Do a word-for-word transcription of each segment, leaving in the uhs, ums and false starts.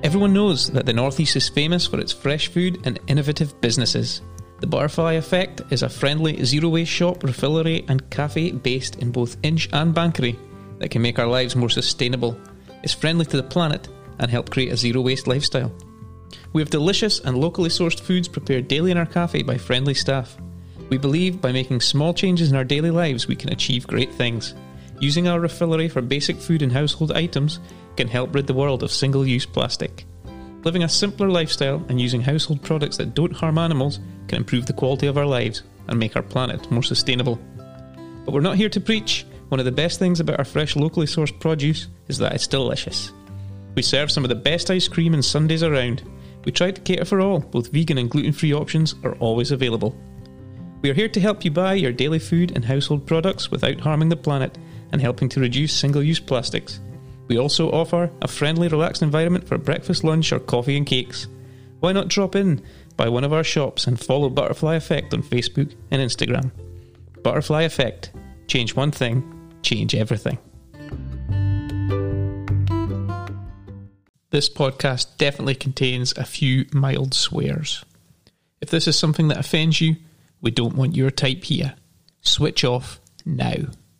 Everyone knows that the Northeast is famous for its fresh food and innovative businesses. The Butterfly Effect is a friendly zero-waste shop, refillery and cafe based in both Inch and Banchory that can make our lives more sustainable, is friendly to the planet and help create a zero-waste lifestyle. We have delicious and locally sourced foods prepared daily in our cafe by friendly staff. We believe by making small changes in our daily lives we can achieve great things. Using our refillery for basic food and household items can help rid the world of single-use plastic. Living a simpler lifestyle and using household products that don't harm animals can improve the quality of our lives and make our planet more sustainable. But we're not here to preach. One of the best things about our fresh locally sourced produce is that it's delicious. We serve some of the best ice cream and sundaes around. We try to cater for all. Both vegan and gluten-free options are always available. We are here to help you buy your daily food and household products without harming the planet and helping to reduce single-use plastics. We also offer a friendly, relaxed environment for breakfast, lunch or coffee and cakes. Why not drop in by one of our shops and follow Butterfly Effect on Facebook and Instagram. Butterfly Effect. Change one thing, change everything. This podcast definitely contains a few mild swears. If this is something that offends you, we don't want your type here. Switch off now.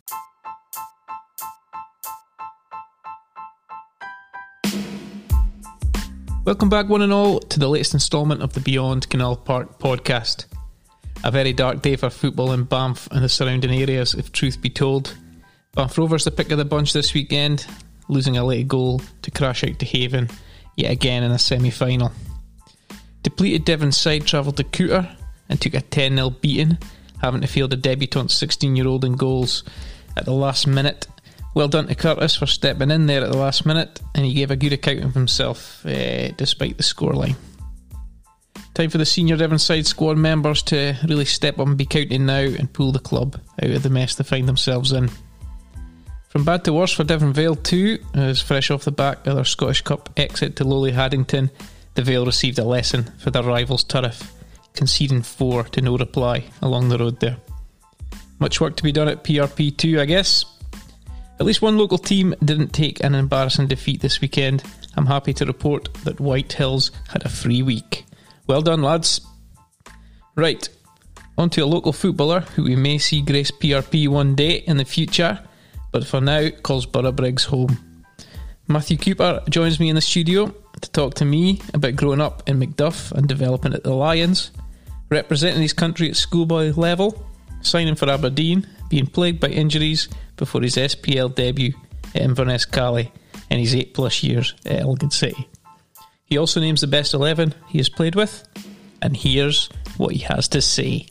Welcome back, one and all, to the latest instalment of the Beyond Canal Park podcast. A very dark day for football in Banff and the surrounding areas, if truth be told. Banff Rovers the pick of the bunch this weekend, losing a late goal to crash out to Haven, yet again in a semi-final. Depleted Devon's side travelled to Cooter and took a ten nil beating, having to field a debutant sixteen-year-old in goals at the last minute. Well done to Curtis for stepping in there at the last minute, and he gave a good account of himself, uh, despite the scoreline. Time for the senior Devon side squad members to really step up and be counting now and pull the club out of the mess they find themselves in. From bad to worse for Devon Vale too, as fresh off the back of their Scottish Cup exit to lowly Haddington, the Vale received a lesson for their rivals' turf, conceding four to no reply along the road there. Much work to be done at P R P too, I guess. At least one local team didn't take an embarrassing defeat this weekend. I'm happy to report that White Hills had a free week. Well done, lads. Right, on to a local footballer who we may see grace P R P one day in the future, but for now calls Boroughbriggs home. Matthew Cooper joins me in the studio to talk to me about growing up in Macduff and developing at the Lions, representing his country at schoolboy level, signing for Aberdeen, being plagued by injuries before his S P L debut at Inverness Cali in his eight plus years at Elgin City. He also names the best eleven he has played with, and here's what he has to say.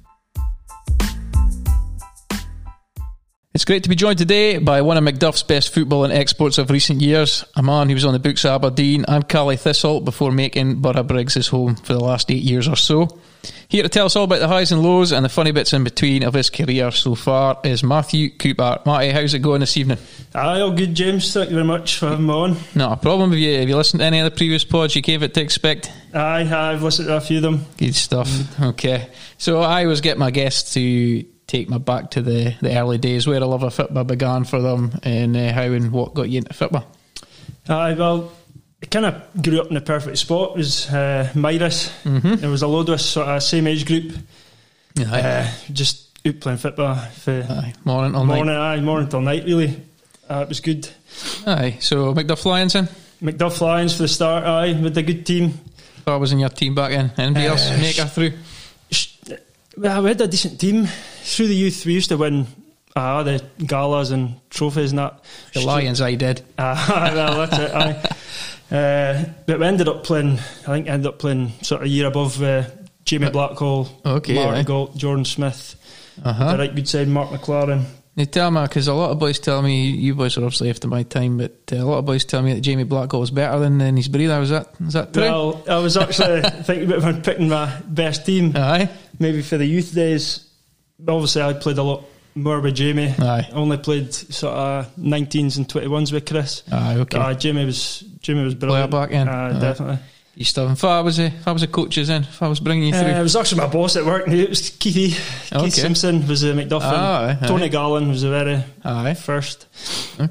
It's great to be joined today by one of Macduff's best footballing exports of recent years, a man who was on the books at Aberdeen and Cali Thistle before making Boroughbriggs his home for the last eight years or so. Here to tell us all about the highs and lows and the funny bits in between of his career so far is Matthew Cooper. Matty, how's it going this evening? Aye, all good, James. Thank you very much for having me on. Not a problem. Have you, have you listened to any of the previous pods you gave it to expect? Aye, I've listened to a few of them. Good stuff. Mm. Okay. So I always get my guests to take me back to the, the early days, where a love of football began for them, and uh, how and what got you into football. Aye, well, I kind of grew up in the perfect spot. It was uh, Miras. Mm-hmm. There was a load of us, sort of same age group. Uh, just out playing football for aye. morning till morning, night. Aye, morning till night, really. Uh, it was good. Aye, so Macduff Lions then? Macduff Lions for the start, aye, with a good team. What was in your team back then? Anybody uh, else make her through? Sh- well, we had a decent team. Through the youth, we used to win uh, the galas and trophies and that. The Lions, I did. Uh, well, that's it, aye. Uh, but we ended up playing, I think ended up playing sort of a year above uh, Jamie Blackhall, okay, Mark right. Galt, Jordan Smith, uh-huh. the right good side, Mark McLaren. You tell me, because a lot of boys tell me, you boys are obviously after my time, but uh, a lot of boys tell me that Jamie Blackhall was better than, than his breather. Was that, is that true? Well, I was actually thinking about picking my best team. Aye. Maybe for the youth days. Obviously, I played a lot more with Jamie. Aye. I only played sort of nineteens and twenty-ones with Chris. Aye, okay. Uh, Jamie was Jamie was brilliant. Player back in. Uh, definitely. You still, if I was a, if I was a coach's in, if I was bringing you through. Uh, it was actually my boss at work. It was Keithy. Okay. Keith Simpson was a McDuffin. Ah, aye, Tony aye. Garland was the very aye. first. Okay.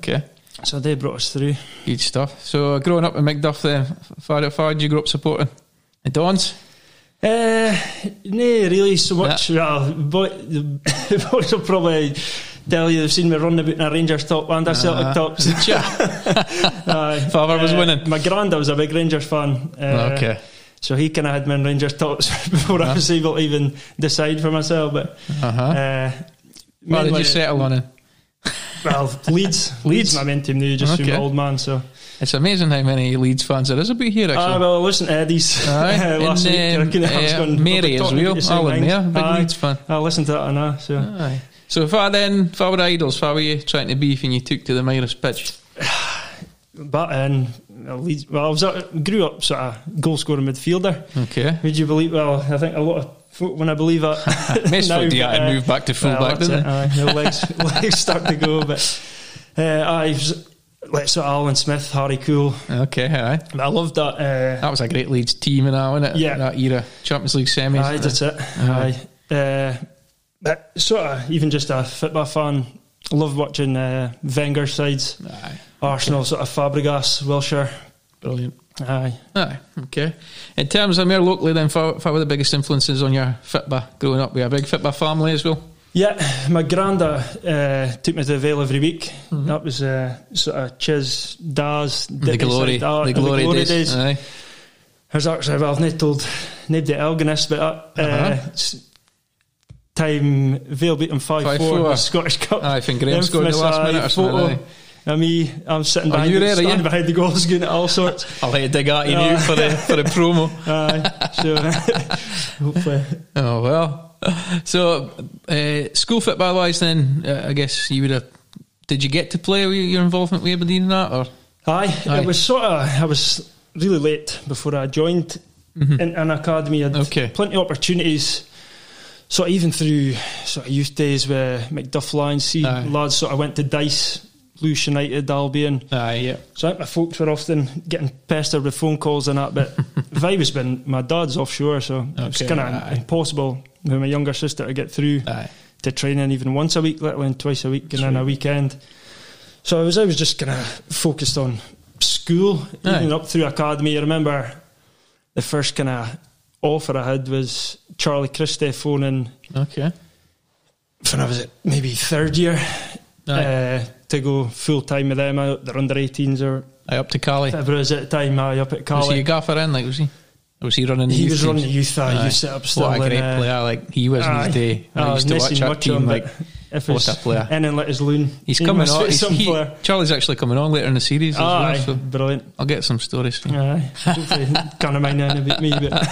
So they brought us through. Good stuff. So growing up in Macduff then, far far did you grow up supporting the Dons? Uh, no, really so much. Yeah. Well, boy, the boys will probably tell you they've seen me running about in a Rangers top and a Celtic uh, top. uh, Father was uh, winning. My granda was a big Rangers fan. Uh, okay. So he kind of had me in Rangers tops before uh-huh. I was able to even decide for myself. But uh-huh. uh, what did you settle on? In? Well, Leeds. Leeds, my main team now, just okay. through my old man. So it's amazing how many Leeds fans there is about here. Actually, ah, well, I listened to Eddie's Aye. last in, week. Um, I was uh, going, Mary as well. Alan Mayer, big Aye. Leeds fan. I listened to that, and I so. Aye. So, if I then, if I were idols, what were you trying to be when you took to the Mirus pitch? But in uh, Leeds, well, I was uh, grew up sort of goal scoring midfielder. Okay. Would you believe? Well, I think a lot of folk, when I believe that, now, do you uh, move back to full well, back, didn't it? Aye, the legs, legs start to go, but. Uh, I was like sort of Alan Smith, Harry Cool. Okay, aye. But I loved that. Uh, that was a great Leeds team and that, wasn't it? Yeah, that era, Champions League semis. Aye, that's it. Aye. aye. Uh, but sort of even just a football fan. I love watching uh, Wenger sides. Aye. Arsenal, okay. Sort of Fabregas, Wilshere. Brilliant. Aye. Aye. Okay. In terms of more locally, then, what were the biggest influences on your football growing up? Were you a big football family as well? Yeah, my granda uh, took me to the Vale every week. Mm-hmm. That was uh, sort of Chiz, Daz, the glory, side, the glory, the glory days. days. Aye. I was actually, well, I've not told nobody Elginist, but that uh, uh-huh. time Vale beat them five four in the Scottish Cup. Aye, I think Graham scored the last minute or something. And me, I'm sitting behind, you the, there, standing yeah? behind the goals, getting all sorts. I'll let you dig at you now for the for the promo. Aye, so hopefully. Oh well. So, uh, school football wise, then uh, I guess you would have. Did you get to play with your involvement with Aberdeen and that, or? Aye, Aye. It was sort of. I was really late before I joined mm-hmm. in an academy. I had okay. plenty of opportunities. Sort of even through sort of youth days with Macduff Lions, see Aye. Lads sort of went to Dice, Lewis United, Albion. Aye, yeah. So I think my folks were often getting pestered with phone calls and that, but Vibe has been, my dad's offshore, so okay, it was kind of impossible with my younger sister to get through aye. To training even once a week, let alone twice a week, That's and then right. a weekend. So I was I was just kind of focused on school, aye. Even up through academy. I remember the first kind of offer I had was Charlie Christie phoning. Okay. When I was at maybe third year uh, to go full time with them. I, they're under eighteens or aye, up to Cali. Whatever it was at the time. I up at Cali. Was he a gaffer in? Like was he? Or was he running the he youth was teams? running the youth uh, youth setup still. What a great and, uh, player! Like he was in his day. I uh, used to watch our team. Him, like if what a player! And then let his loon. He's coming on. He's, he, Charlie's actually coming on later in the series as aye, well. So brilliant. I'll get some stories for you. Aye, can't mind anything about me, but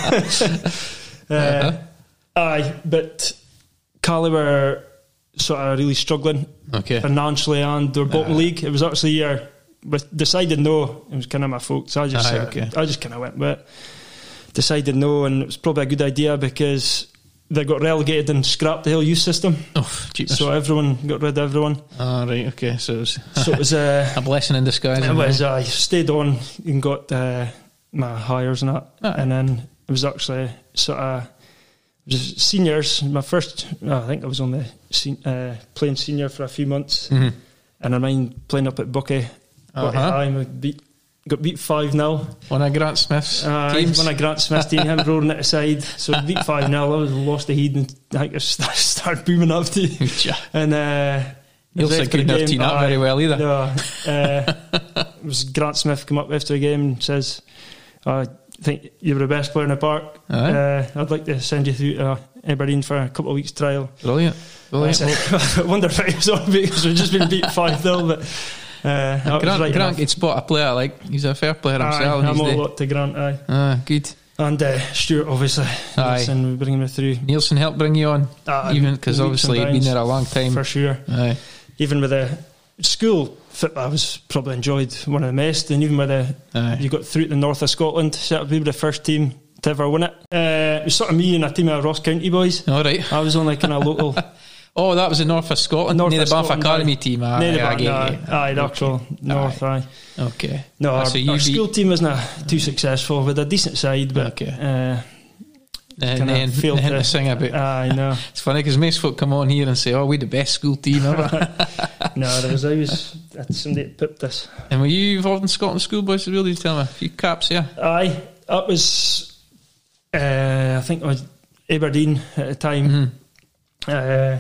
uh, uh-huh. aye, but Cali were sort of really struggling, okay, financially, and they were bottom uh, league. It was actually a year, but decided no. It was kind of my fault, so I just, aye, uh, okay. I just kind of went with it. Decided no, and it was probably a good idea because they got relegated and scrapped the whole youth system. Oh, jeepers. So everyone got rid of everyone. Oh, right, okay. So it was, so it was uh, a blessing in disguise. It was. I uh, stayed on and got uh, my hires and that, ah. and then it was actually sort of it was seniors. My first, oh, I think I was on the sen- uh, playing senior for a few months, mm-hmm. and I mind playing up at Bucky. Uh-huh. I beat. Got beat five nil. One of Grant Smith's uh, teams. One of Grant Smith's team, him rolling it aside. So beat five nil. I was lost the heat and I think I started booming up to you. And uh, Nielsen couldn't have teamed up very well either. No, uh, it was Grant Smith come up after the game and says, I think you were the best player in the park. Uh, I'd like to send you through to uh, Aberdeen for a couple of weeks trial. Brilliant. Brilliant. I wonder if it was on because we've just been beat five nil, but Uh, Grant, right Grant could spot a player, like he's a fair player himself. Aye, I'm all lot to Grant, aye. Ah, good. And uh, Stuart, obviously. Aye. Nielsen, we bring him through. Nielsen helped bring you on, uh, even because obviously he'd been there a long time. For sure. Aye. Even with the school football, I was probably enjoyed one of the best, and even with the aye. You got through to the north of Scotland, set up to be the first team to ever win it. Uh, it was sort of me and a team of Ross County boys. All right. I was only kind of local. Oh, that was the North of Scotland, North near of the Banff Scotland, Academy aye. team. Aye, near the aye, Banff, aye, aye, aye, the actual okay. North, aye. aye. Okay. No, our, so you our beat... school team wasn't too successful. With a decent side, but okay. uh, and then failed to, to sing about. I know. It's funny because most folk come on here and say, "Oh, we're the best school team ever." No, there was always somebody that pipped us. And were you involved in Scotland schoolboys as well? Did you tell me a few caps? Yeah. Aye, that was. Uh, I think it was Aberdeen at the time. Mm-hmm. Uh,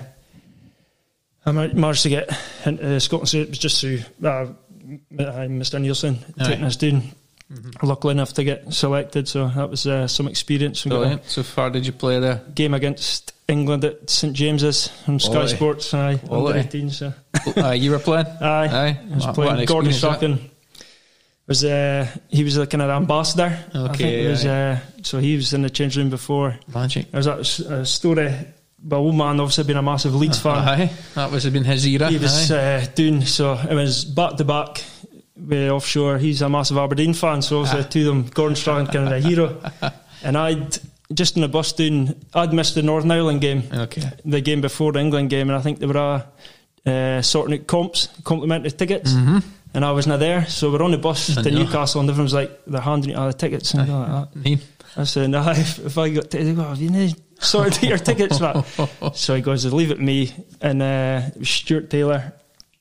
I managed to get into Scotland. So it was just through uh, Mister Nielsen taking us down. Mm-hmm. Luckily enough to get selected, so that was uh, some experience. Brilliant. So far did you play there? Game against England at St James's on Sky Quality. Sports. Aye, under eighteen. So uh, you were playing? Aye, aye. I was what, playing. What Gordon Strachan was uh, he was the kind of ambassador. Okay, I think it was, uh, so he was in the change room before. Magic. There was that a story. But old man obviously being a massive Leeds fan. Aye, that was have been his era. He was uh, doing so. It was back to back. Way offshore, he's a massive Aberdeen fan, so obviously ah. to them, Gordon Strachan kind of a hero. And I'd just in the bus doing, I'd missed the Northern Ireland game, okay, the game before the England game, and I think they were uh, uh, sorting out comps, complimentary tickets, mm-hmm. and I wasn't there, so we're on the bus I to know. Newcastle, and everyone's like they're handing out the tickets and like that. I said, no, if, if I got tickets, well, you know, sorted out your tickets, man. So he goes, leave it to me, and uh, it was Stuart Taylor.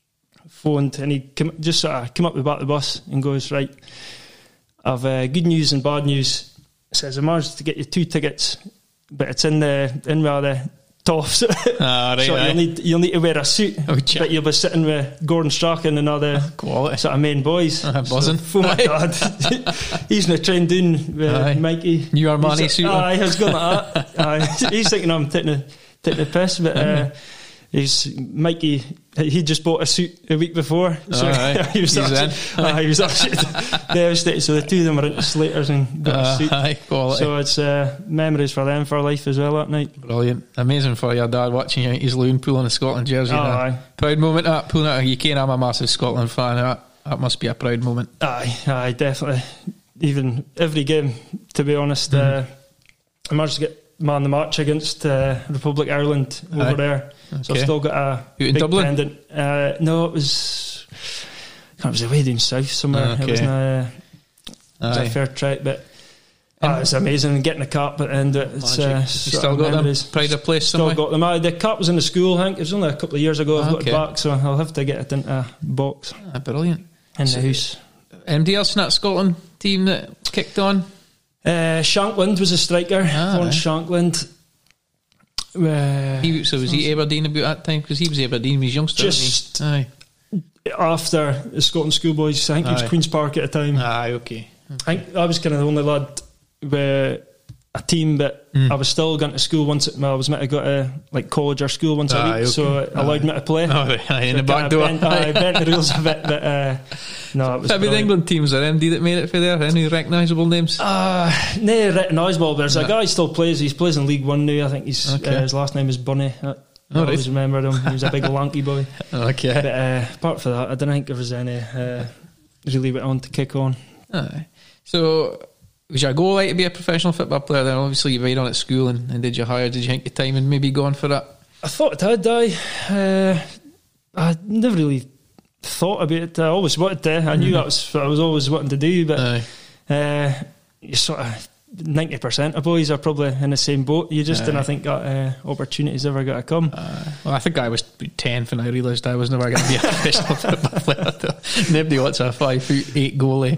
Phoned and he came, just sort of came up the back of the bus and goes, right, I've uh, good news and bad news. Says I managed to get you two tickets, but it's in the in where the tops. Ah, right, so right. you'll need you'll need to wear a suit, oh, but you'll be sitting with Gordon Strachan and other quality sort of main boys. Uh, buzzing. So, oh my God, he's in the train doing with aye. Mikey. New Armani suit. Aye, I was going like that. Aye. He's thinking I'm taking the taking the piss, but. Uh, He's Mikey. He just bought a suit a week before, so oh, right. he was He's actually, uh, he was actually devastated. So the two of them were into Slaters and got uh, a suit. High quality. So it's uh, memories for them for life as well that night. Brilliant, amazing for your dad watching you. He's loon pulling a Scotland jersey. Oh, aye. Proud moment. That pulling out. You can't. I'm a massive Scotland fan. That that must be a proud moment. Aye, aye, definitely. Even every game, to be honest, mm. uh, I managed to get man of the match against uh, Republic Ireland over aye. There. Okay. So I've still got a big Dublin? pendant. Uh, no, it was it was away down south somewhere. Uh, okay. It wasn't a, it was a fair trek, but uh, it's amazing getting a cap at the end of it. It's, uh, you still got memories. Them? Pride of place somewhere? Still got them. Uh, the cap was in the school, I think. It was only a couple of years ago. I've okay. got it back, so I'll have to get it into a box. Ah, brilliant. In so the house. Anybody else in that Scotland team that kicked on? Uh, Shankland was a striker. Ah, Lawrence right. Shankland. Uh, he, so was he Aberdeen about that time? Because he was Aberdeen, he was youngster. Just aye. after the Scotland schoolboys, I think aye. He was Queen's Park at the time. Aye, okay. okay. I think I was kind of the only lad with a team, but mm. I was still going to school once. Well, I was meant to go to like college or school once aye, a week, okay. so it allowed aye. Me to play. Oh, right. Aye, in so the back door. Bent, I bent the rules a bit, but uh, no, it was. Maybe the England teams are M D that made it for there. Any recognisable names? Uh, no recognisable. But there's no. a guy who still plays. He plays in League One now. I think he's okay. uh, his last name is Bunny. I, oh, I always right. remembered him. He was a big lanky boy. Okay. But uh, apart from that, I don't think there was any uh, really went on to kick on. Aye. So. Was your goal like to be a professional football player then? Obviously you were on at school and, and did you hire, did you think the time and maybe go on for that? I thought I did, I uh, I never really thought about it. I always wanted to. I knew mm-hmm. that was what I was always wanting to do, but uh, you sort of ninety percent of boys are probably in the same boat. You just Aye. Didn't think that uh, opportunities ever got to come. Uh, well, I think I was ten when I realised I was never going to be a professional football player. Nobody wants a five foot eight goalie.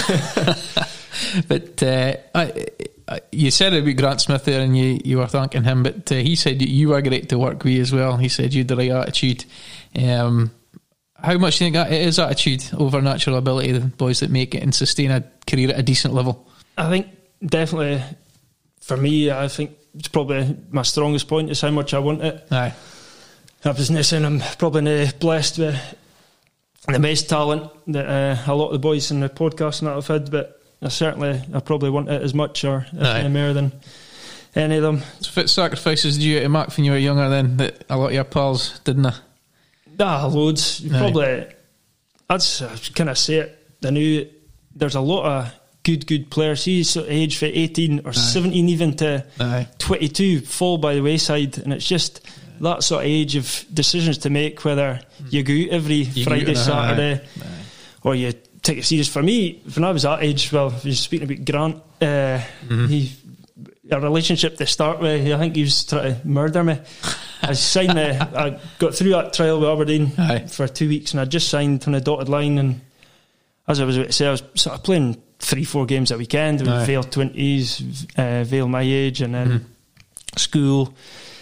But uh, I, I, you said about Grant Smith there and you, you were thanking him, but uh, he said you were great to work with as well. He said you had the right attitude. Um, how much do you think that it is attitude over natural ability, the boys that make it and sustain a career at a decent level? I think definitely for me, I think it's probably my strongest point is how much I want it. Aye. I was saying I'm probably blessed with the most talent that uh, a lot of the boys in the podcast and that have had, but I certainly, I probably want it as much or any more than any of them. So what sacrifices did you to Mark when you were younger then that a lot of your pals didn't? Ah, loads. Aye. Probably, I'd kind of say it. I knew there's a lot of good, good players. He's sort of age for eighteen or Aye. seventeen even to Aye. twenty-two fall by the wayside, and it's just that sort of age of decisions to make, whether you go out every you Friday, Saturday, Aye. or you take it serious. For me, when I was that age, well, if you're speaking about Grant, uh, mm-hmm. he a relationship to start with, I think he was trying to murder me. I signed the, I got through that trial with Aberdeen Aye. for two weeks, and I just signed on the dotted line. And as I was about to say, I was sort of playing three, four games a weekend with Aye. Vale twenties, uh, Vale my age, and then mm-hmm. school.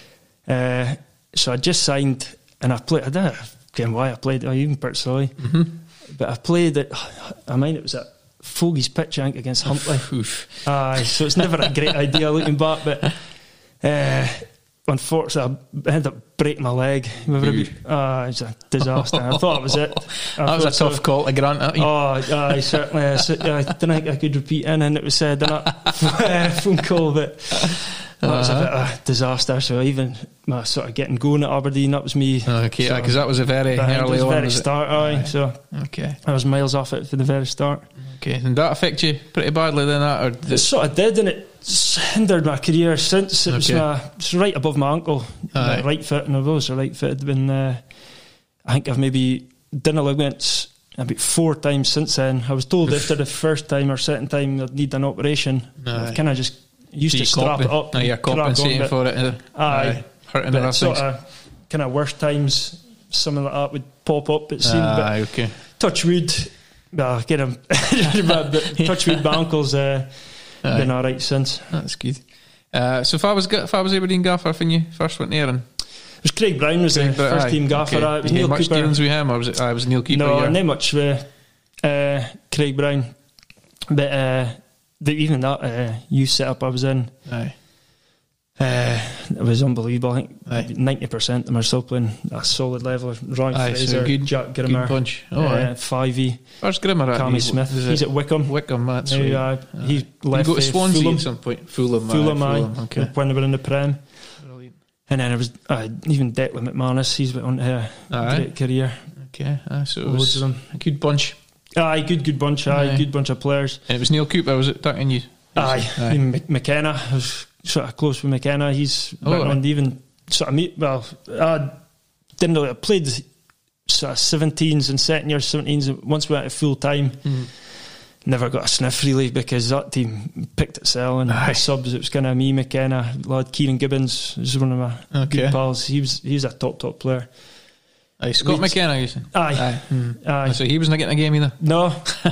Uh, so I just signed, and I played. I don't know why I played. I even Port Solly, mm-hmm. but I played at. I mean, it was at Fogey's pitch, I think, against Huntly. Aye, so it's never a great idea looking back, but. Uh, Unfortunately, I ended up breaking my leg. Ah, uh, it's a disaster. I thought it was it. I that was a tough so, call to grant, that. Oh, aye, certainly. I, I didn't think I could repeat in, and it was said in a phone call, but that uh-huh. was a bit of a disaster. So even my sort of getting going at Aberdeen, that was me. Okay, because so, that was a very early on. very was start, aye. aye. So okay, I was miles off it for the very start. Okay, and that affect you pretty badly then, that? Or did it sort of did, and it hindered my career since. It was, okay. my, it was right above my ankle, my right foot, and I've always a right foot. Had been, uh, I think I've maybe done a ligaments about four times since then. I was told after the first time or second time I'd need an operation. I've kind of just used so to strap comp- it up. No, you're compensating for it. Uh, aye, aye. Hurting but sort of kind of worst times, something like that would pop up. It seemed. Aye, okay. Touch wood. Well, get him. Touch wood, my uncle's uh, been all right since. That's good. Uh, so if I was if I was Aberdeen gaffer when you first went there, and it was Craig Brown was Craig the Brown, first aye, team gaffer. Okay. Uh, it was you Neil much Cooper. dealings with him, or was it? I uh, was Neil Cooper. No, yeah. not much with uh, Craig Brown, but uh, the, even that uh, youth setup I was in. Aye. Uh, it was unbelievable. I think ninety percent of them are still playing at a solid level. Ryan aye, Fraser, so good, Jack Grimmer, good bunch. Oh, uh, Fivey. Where's Grimmer at? Cammy Smith. He's at Wickham. Wickham, that's now, right. Uh, aye. He left. You go to Swansea Fulham. at some point. Fulham, Fulham, aye. Fulham, okay. When they were in the Prem. Brilliant. And then it was uh, even Declan McManus. He's went on to a aye. great career. Okay, aye, so it was of them. A good bunch. Aye, good, good bunch. Aye, aye, good bunch of players. And it was Neil Cooper, was it? Ducking you? Aye, aye. McKenna. I was sort of close with McKenna. He's oh, went right. on to even sort of meet. Well, I didn't really. I played sort of seventeens and second year seventeens. Once we went to full time, mm. never got a sniff really because that team picked itself and the subs. It was kind of me, McKenna, lad Kieran Gibbons was one of my okay. good pals. He was he was a top top player. Aye, Scott Leeds. McKenna, you said? Aye. Aye. Mm. Aye. So he wasn't getting a game either? No.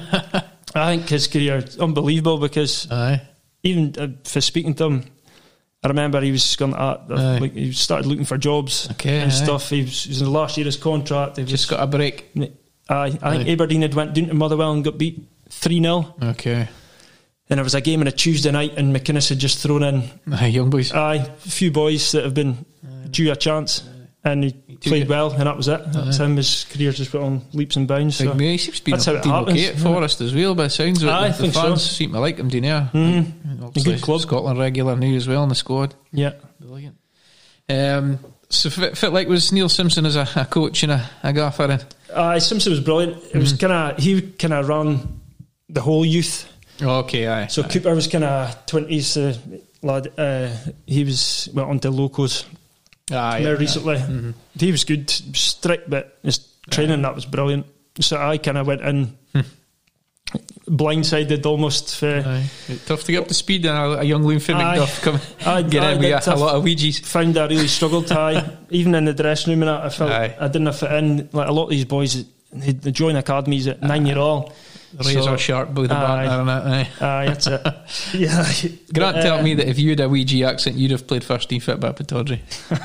I think his career is unbelievable because aye. even uh, for speaking to him, I remember he was going at uh, like he started looking for jobs okay, and aye. stuff. He was, he was in the last year of his contract. He just was, got a break. Aye, I think aye. Aberdeen had went down to Motherwell and got beat three nil. Okay. And there was a game on a Tuesday night and McInnes had just thrown in aye, young boys. Aye, a few boys that have been aye. due a chance. Aye. And he, he played well, and that was it. That's aye. him. His career just went on leaps and bounds. So he seems to be that's how it happens. Okay at Forest as well, by the sounds of it. Aye, I the think fans so. seem to like him down there. Mm. A good club. Scotland regular now as well in the squad. Yeah. Brilliant. Um, so fit, fit like was Neil Simpson as a, a coach and a, a gaffer then? Aye, Simpson was brilliant. It mm. was kind of he kind of ran the whole youth. Okay, aye. So aye. Cooper was kind of twenties uh, lad. Uh, he was went on to locals. Aye, more aye, recently, aye. Mm-hmm. He was good, strict, but his training aye. that was brilliant. So I kind of went in hmm. blindsided almost. For, aye. Tough to get up to speed, and a, a young Liam McDuff come I, get I, in with a, a lot of Ouija's. Found I really struggled. I even in the dressing room and that, I felt aye. I didn't fit in. Like a lot of these boys, they join academies at nine year old. Razor so, sharp with the aye, back there, aye. aye, that's it. Yeah, Grant uh, told me that if you had a Ouija accent, you'd have played first team fit by Pittodrie.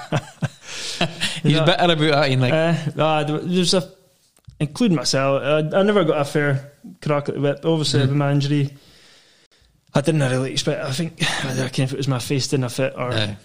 He's that, better about that, you like. Uh, uh, there's a, including myself, I, I never got a fair crack at the whip. Obviously, mm-hmm. with my injury, I didn't really expect. I think I don't know if it was my face didn't fit or uh,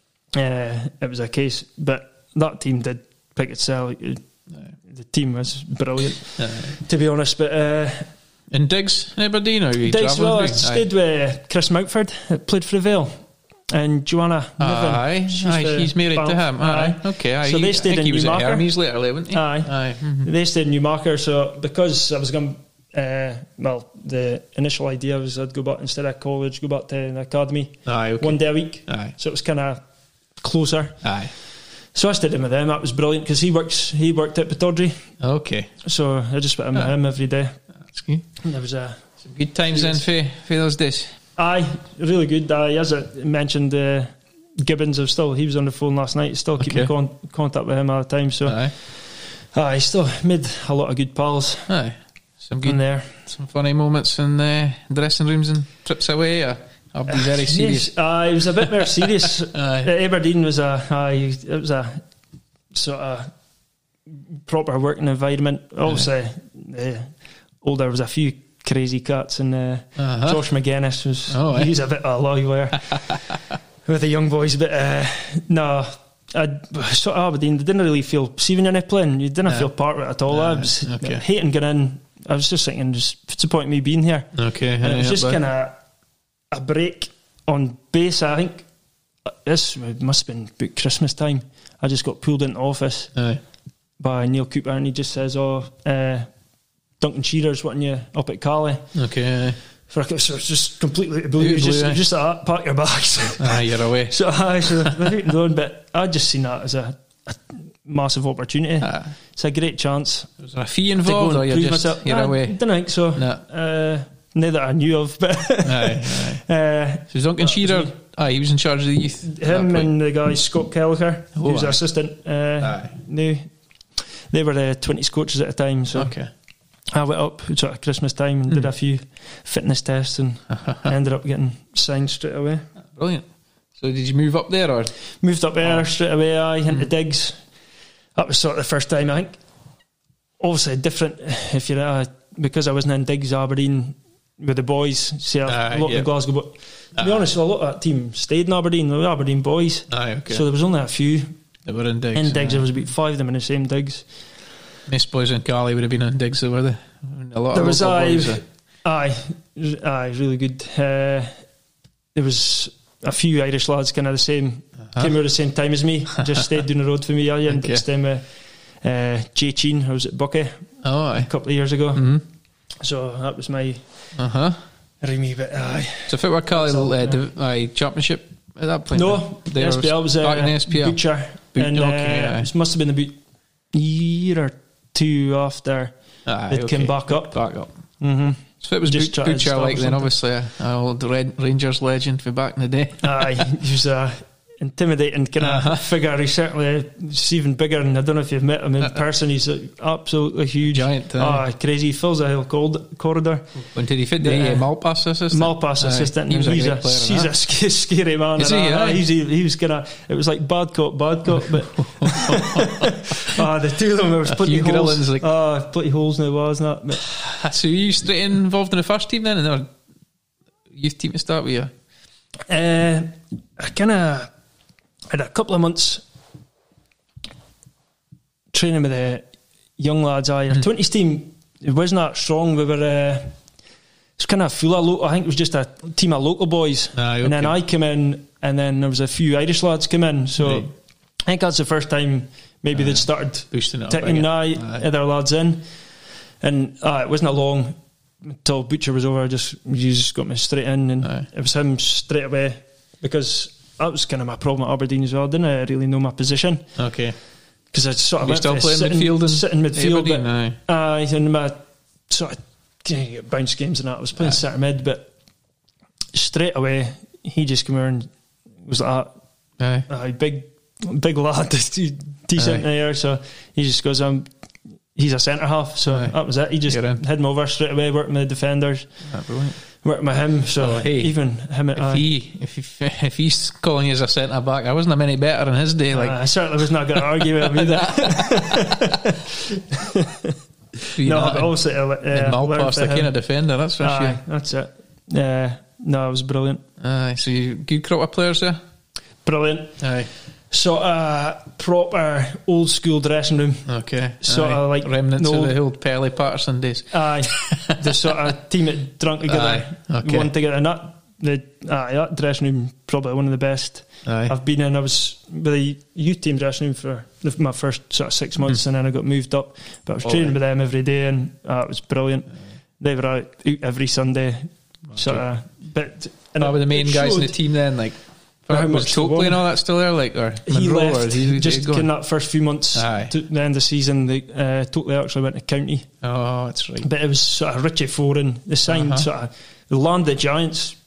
it was a case, but that team did pick itself. It, the team was brilliant, uh, to be honest. But uh, in Diggs, Aberdeen, or you Diggs, well, I stayed with Chris Mountford, played for the Vale, and Joanna. Aye, she's, aye, he's married Banff. to him. Aye, aye. okay. Aye. So they stayed I think in he was Newmarket. At Hermes later, wasn't he? Aye, aye. Mm-hmm. They stayed in Newmarket. So because I was going, uh, well, the initial idea was I'd go back instead of college, go back to an academy. Aye, okay. One day a week. Aye. So it was kind of closer. Aye. So I stayed in with them. That was brilliant because he works. He worked at Pittodrie. Okay. So I just went in with him every day. That's good. And there was a some good times then for, for those days. Aye, really good. Aye, as I mentioned, uh, Gibbons, I've still he was on the phone last night. Still keep okay. in con- contact with him all the time. So, aye, aye, still made a lot of good pals. Aye, some good in there, some funny moments in the dressing rooms and trips away. Or I'll be very serious. Yes, uh, it was a bit more serious. Aberdeen was a, uh, it was a sort of proper working environment. Obviously, uh, oh, there was a few crazy cats, and uh, uh-huh. Josh McGuinness was oh, he was a bit of a lawyer with the young boys, but uh, no. I sort of Aberdeen, they didn't really feel, see when you're not playing, you didn't yeah. feel part of it at all. Yeah, I was okay. hating getting in. I was just thinking, just, what's the point of me being here? Okay, and it was just kind of a break on base. I think this must have been about Christmas time. I just got pulled into office Aye. by Neil Cooper, and he just says, "Oh, uh, Duncan Shearer's wanting you up at Cali." Okay. Aye. For a, so it's just completely blue. You just, just like that, pack your bags. Ah, you're away. So I so going, but I just seen that as a, a massive opportunity. Ah. It's a great chance. Was there a fee involved, or you're just myself. you're I away? Didn't think so. No. Uh, Neither I knew of, but aye, aye. Uh, so Duncan Shearer, aye, he was in charge of the youth. Him and the guy Scott Kelleher, oh, who was assistant. Uh, no, they were the twenties coaches at the time. So okay. I went up sort of Christmas time and mm. did a few fitness tests, and I ended up getting signed straight away. Brilliant. So did you move up there, or moved up there oh. straight away? I into mm. Diggs. That was sort of the first time. I think obviously different if you're at a, because I wasn't in Diggs Aberdeen with the boys, see a uh, lot yeah. of Glasgow, but to uh, be honest, a lot of that team stayed in Aberdeen. They were Aberdeen boys, uh, okay. so there was only a few that were in Diggs. In Diggs, uh, there was about five of them in the same Diggs. Most boys in Cali would have been in Diggs, so were they? A lot. There of was aye, boys, aye, aye, really good. Uh, there was a few Irish lads, kind of the same, uh-huh. came out at the same time as me. Just stayed down the road for me. I ended okay. up staying with uh, Jay Cheen. I was at Bucky oh, aye. a couple of years ago. Mm-hmm. So that was my uh-huh. Remy bit. Aye. So if it were Cali uh, div- aye, championship at that point? No, the S P L was, was uh, S P L. Butcher. Boot, and okay, uh, it must have been about a year or two after aye, it okay. came back up. Back up. Mm-hmm. So it was Just Boot, Butcher like then, obviously, an old Red Rangers legend for back in the day. Aye, he was a intimidating kind of uh-huh. figure. He's certainly he's even bigger, and I don't know if you've met him in person. He's absolutely huge, giant, ah, uh, crazy. He fills a whole corridor. When did he fit the uh, Malpass assistant? Malpass assistant. He was he's a, a he's a sc- scary man. Is he? Uh, he's, he, he was kind of. It was like bad cop, bad cop. But ah, the two of them there was plenty of holes. Like, ah, plenty holes in the walls, not. But so you straight involved in the first team then, and then youth team to start with you? Uh, I kind of. I had a couple of months training with the young lads. Our mm. twenties team, it wasn't that strong. We were uh, it's kind of full of local. I think it was just a team of local boys. Ah, okay. And then I came in, and then there was a few Irish lads came in. So right. I think that's the first time maybe uh, they'd started boosting it up, taking other lads in. And uh, it wasn't a long until Butcher was over. I just you just got me straight in, and Aye. it was him straight away, because that was kind of my problem at Aberdeen as well. I didn't really know my position. Okay. Because I sort of you still playing sitting, midfield and sitting midfield, Aberdeen, but aye, uh, and my sort of you know, bounce games and that. I was playing centre mid, but straight away he just came over and was like that. Aye. Aye, big, big lad, decent in there. So he just goes, um, he's a centre half. So aye. that was it. He just had him over straight away, working with the defenders. Ah, brilliant. Working with him, so oh, hey, even him at if, he, if, he, if he's calling you as a centre back, I wasn't a many better in his day. Like uh, I certainly was not going to argue with him either. No, but also uh, Malpass, the kind of defender, that's for aye, sure. That's it. Uh, no, it was brilliant. Aye, so you good crop of players there. Brilliant. Aye. Sort of proper old school dressing room. Okay. Sort aye. of like remnants no, of the old Pelly Patterson days. Aye. The sort of team that drunk together, okay. one together, and that the aye, that dressing room probably one of the best aye. I've been in. I was with the youth team dressing room for my first sort of six months, mm. and then I got moved up. But I was oh, training aye. with them every day, and uh, it was brilliant. Aye. They were out every Sunday, okay. sort of. But and were the main guys in the team then, like. How was Tokley and all that still there? Like, or he Monroe, left or he, just in that first few months. Aye. To the end of the season, the uh, Tokley actually went to county. Oh, that's right. But it was sort of Richie Foran. They signed uh-huh. sort of the Land of Giants.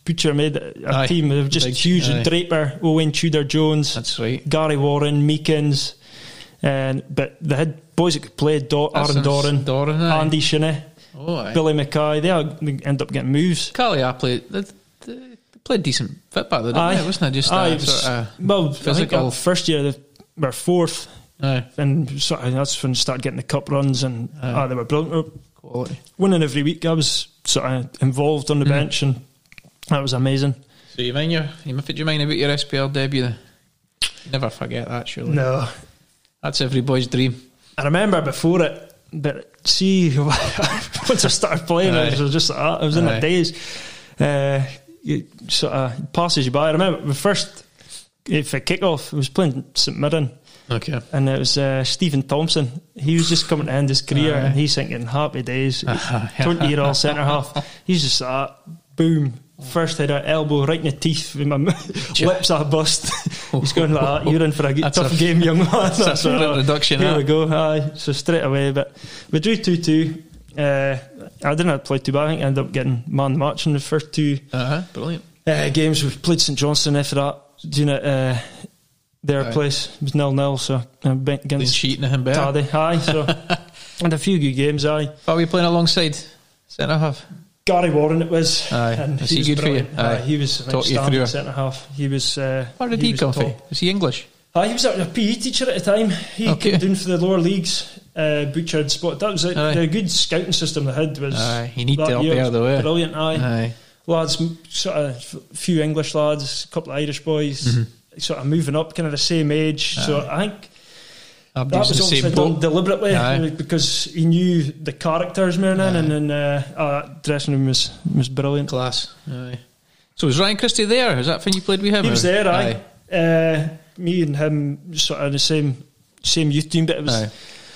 Butcher made a aye. team. They were just Big, huge. aye. Draper, Owen Tudor-Jones. That's right. Gary Warren, Meekins. And, but they had boys that could play. Do- Aaron Doran, Doran Andy Shinney, oh, Billy Mackay. They all end up getting moves. Callie played... They, they played decent fit back there, didn't aye. they? Wasn't it just aye, uh, it was, sort of well, physical? I think first year they were fourth. Aye. And sort of, that's when they started getting the cup runs, and ah, they were brilliant. Quality. Winning every week. I was sort of involved on the mm. bench, and that was amazing. So you mind your, you did you mind about your S P L debut then? Never forget that, surely. No. That's every boy's dream. I remember before it, but see, once I started playing, Aye. it was just like that. I was in Aye. a daze. Uh, it sort of passes you by. I remember the first for kick-off, I was playing St Mirren. Okay. And it was uh, Stephen Thompson. He was just coming to end his career, Aye. and he's thinking, happy days. twenty-year-old centre-half. He's just like, boom, first header, elbow right in the teeth, with my lips are bust. He's going like that, you're in for a that's tough a, game, young man. That's, that's a a reduction. Here that. we go, aye. So straight away, but we drew two two. Uh, I didn't play too bad. I think I ended up getting man of the match in the first two uh-huh. Brilliant. Uh, games. We played St Johnstone after that, doing it uh, their Aye. place. It was nil nil, so uh, against cheating him better. Taddy. Aye, so and a few good games. Aye. What were you playing alongside centre half? Gary Warren it was. Aye. And was he, he was good brilliant. for you? Aye. Aye, he was outstanding centre half. He was. Uh, Where did he, he come from? Was he English? Aye, he was a P E teacher at the time. He okay. came down for the lower leagues. Uh, Butcher had spot. That was it. The good scouting system they had was. Aye, you need to up there though. Eh? Brilliant. Aye. Aye. Lads, sort of few English lads, a couple of Irish boys, mm-hmm. sort of moving up, kind of the same age. Aye. So I think. Abdi's that was obviously done deliberately Aye. because he knew the characters moving in, and then uh, oh, that dressing room was, was brilliant. Class. Aye. So was Ryan Christie there? Is that when you played with him? He or? was there, aye. aye. Uh, me and him sort of in the same same youth team, but it was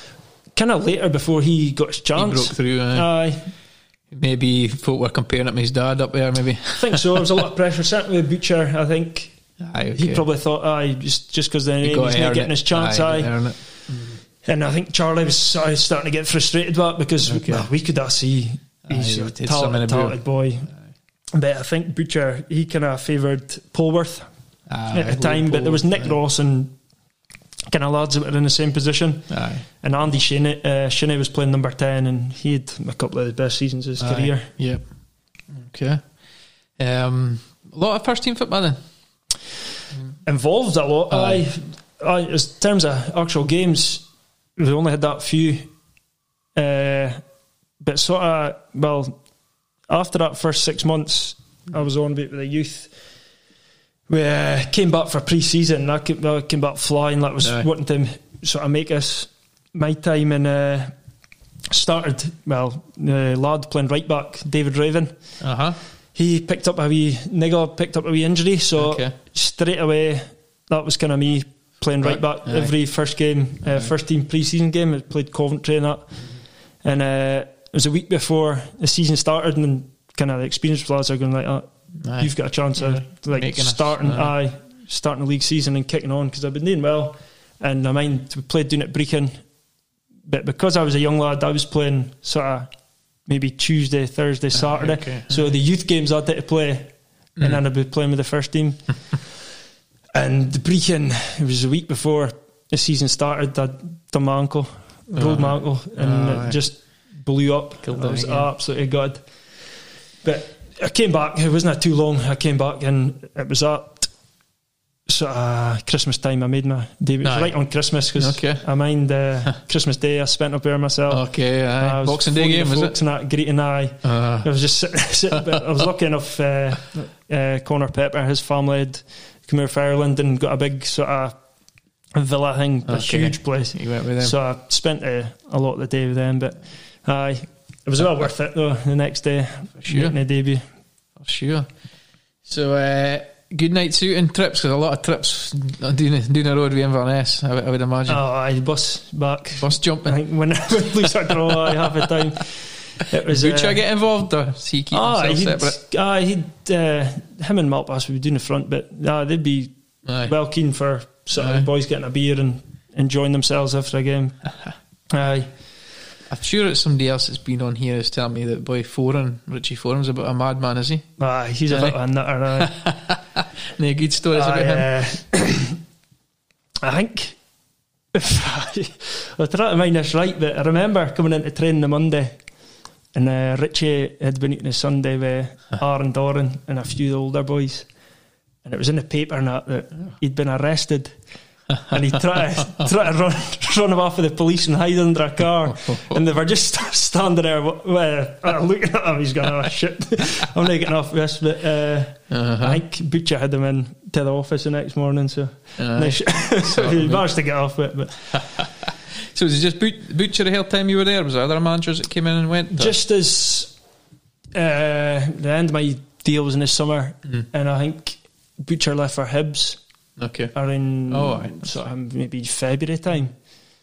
kind of later before he got his chance. He broke through, aye. aye. Maybe folk were comparing it with his dad up there, maybe. I think so. There was a lot of pressure, certainly with Butcher, I think. Aye, okay. He probably thought, aye, just just because the name, he's not getting his chance, aye. aye. And I think Charlie was sort of starting to get frustrated with that because okay. well, we could all see he's Aye, a talented, talented boy. Aye. But I think Butcher, he kind of favoured Polworth Aye, at the time, Polworth, but there was Nick Aye. Ross and kind of lads that were in the same position. Aye. And Andy Shinney, uh, Shinney was playing number ten, and he had a couple of the best seasons of his Aye. career. Yep. Okay. Um, a lot of first team football then? Involved a lot. Aye. Aye. Aye. In terms of actual games, we only had that few, uh, but sort of, well, after that first six months, I was on with the youth. We uh, came back for pre-season. I came, I came back flying. Like, was Aye. wanting to sort of make us my time, and uh, started. Well, the lad playing right back, David Raven. Uh huh. He picked up a wee nigger, picked up a wee injury, so okay. straight away that was kind of me. Playing right back Aye. every first game, uh, first team pre-season game. I played Coventry and that, and uh, it was a week before the season started, and kind of the experienced players are going like, oh, Aye. "You've got a chance yeah. of like Making starting, aye. aye, starting the league season and kicking on," because I've been doing well, and I mind we played down at Brechin, but because I was a young lad, I was playing sort of maybe Tuesday, Thursday, Saturday, okay. so the youth games I'd have to play, mm. and then I'd be playing with the first team. And the Brechin, it was a week before the season started, I done my ankle, rolled oh, my ankle, and oh, it right. just blew up. Killed I was again. absolutely gutted. But I came back, it wasn't too long, I came back and it was at sort of Christmas time. I made my debut, no. right on Christmas, because okay. I mind uh, Christmas Day I spent up there myself. Okay, aye. Boxing Day game, was it? And that, greeting eye. Uh. I was just sitting, sitting but I was lucky enough, uh, uh, Connor Pepper, his family had come here for Ireland and got a big sort of villa thing, okay. a huge place. You went with them. So I spent uh, a lot of the day with them, but aye, it was well worth it though. The next day, for sure, making a debut. For sure. So uh, good nights out and trips, because a lot of trips down the, down the road with Inverness, I, I would imagine. Oh, aye, bus back, bus jumping. I think when when we started draw, I half the time. It was. Butcher uh, get involved, or does he keep ah, himself separate? Aye, he'd uh, him and Malpass would be doing the front, but uh, they'd be aye. well keen for sort of the boys getting a beer and enjoying themselves after a game. Aye, I'm sure it's somebody else that's been on here is telling me that boy Foran, Richie Foran's a bit of a madman, is he? Ah, he's a bit of a nutter. Any good stories uh, about him? Uh, I think I'll try to mind this right, but I remember coming into training on Monday, and uh, Richie had been eating a Sunday with Aaron Doran and a few older boys, and it was in the paper and that, that he'd been arrested. And he tried to, tried to run, run him off with the police and hide under a car. And they were just standing there uh, looking at him. He's going, oh shit, I'm not getting off this. But uh, uh-huh. I think Butcher had him in to the office the next morning. So, uh, so he managed to get off it. But so was it just Butcher the whole time you were there? Was there other managers that came in and went? Or? Just as uh, the end of my deal was in the summer, mm. and I think Butcher left for Hibs. Okay. Are in oh, right. sort of maybe February time.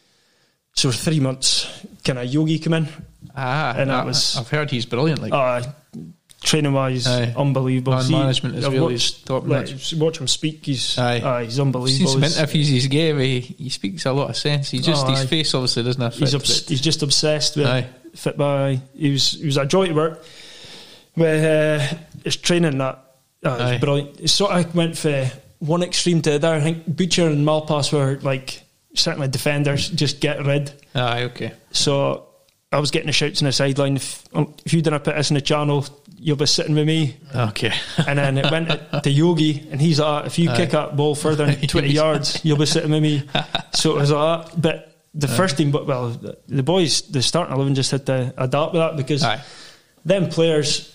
So for three months, kind of Yogi come in. Ah, and that I, was. I've heard he's brilliant. Like, uh, training wise, aye. unbelievable. Man management is really watched, top like, watch him speak. He's aye. Uh, he's unbelievable. I've seen some interviews he's gave. He, he speaks a lot of sense. He just oh, his aye. face obviously doesn't have. He's, obs- he's just obsessed with aye. football. He was he was a joy to work with. Uh, his training that oh, it was brilliant. It sort of went for one extreme to the other. I think Butcher and Malpass were like certainly defenders, just get rid. Aye, okay. So I was getting the shouts on the sideline. If, if you didn't put this in the channel, you'll be sitting with me. Okay. And then it went to Yogi, and he's like, if you Aye. kick that ball further than twenty yards, you'll be sitting with me. So it was like that. But the Aye. first team, but well, the boys, the starting eleven just had to adapt with that because Aye. them players,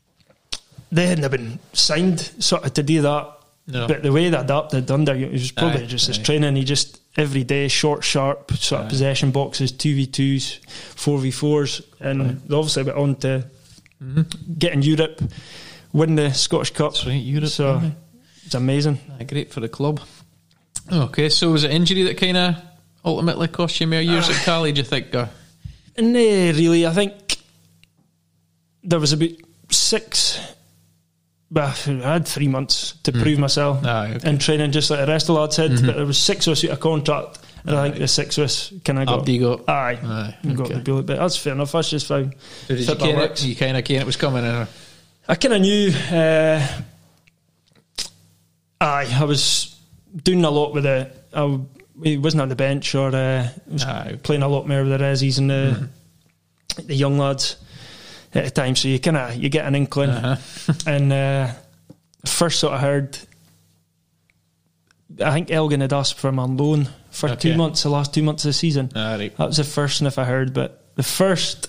they hadn't been signed sort of to do that. No. But the way they adapted under, it was probably aye, just his aye. training. He just every day short, sharp sort aye. of possession boxes, two v twos, four v fours, and aye. they obviously went on to mm-hmm. get in Europe, win the Scottish Cup. That's right, Europe. So aye. it's amazing. Aye, great for the club. Okay, so was it injury that kind of ultimately cost you more years uh, at Cali? Do you think? Or? No, really. I think there was about six. But I had three months to mm. prove myself ah, okay. in training, just like the rest of the lads had. Mm-hmm. But there was six of us out of contract, and aye. I think the six of us kind of got. You got aye, aye okay. got the bullet. But that's fair enough. That's just how. So did you kind of you kind of knew it was coming? Or? I kind of knew. Uh, aye, I was doing a lot with it. I he wasn't on the bench or uh, was aye. playing a lot more with the resis and the mm. the young lads at the time, so you kind of you get an inkling. Uh-huh. And uh, first sort of heard, I think Elgin had asked for him on loan for okay. two months, the last two months of the season. Ah, right. That was the first sniff I heard. But the first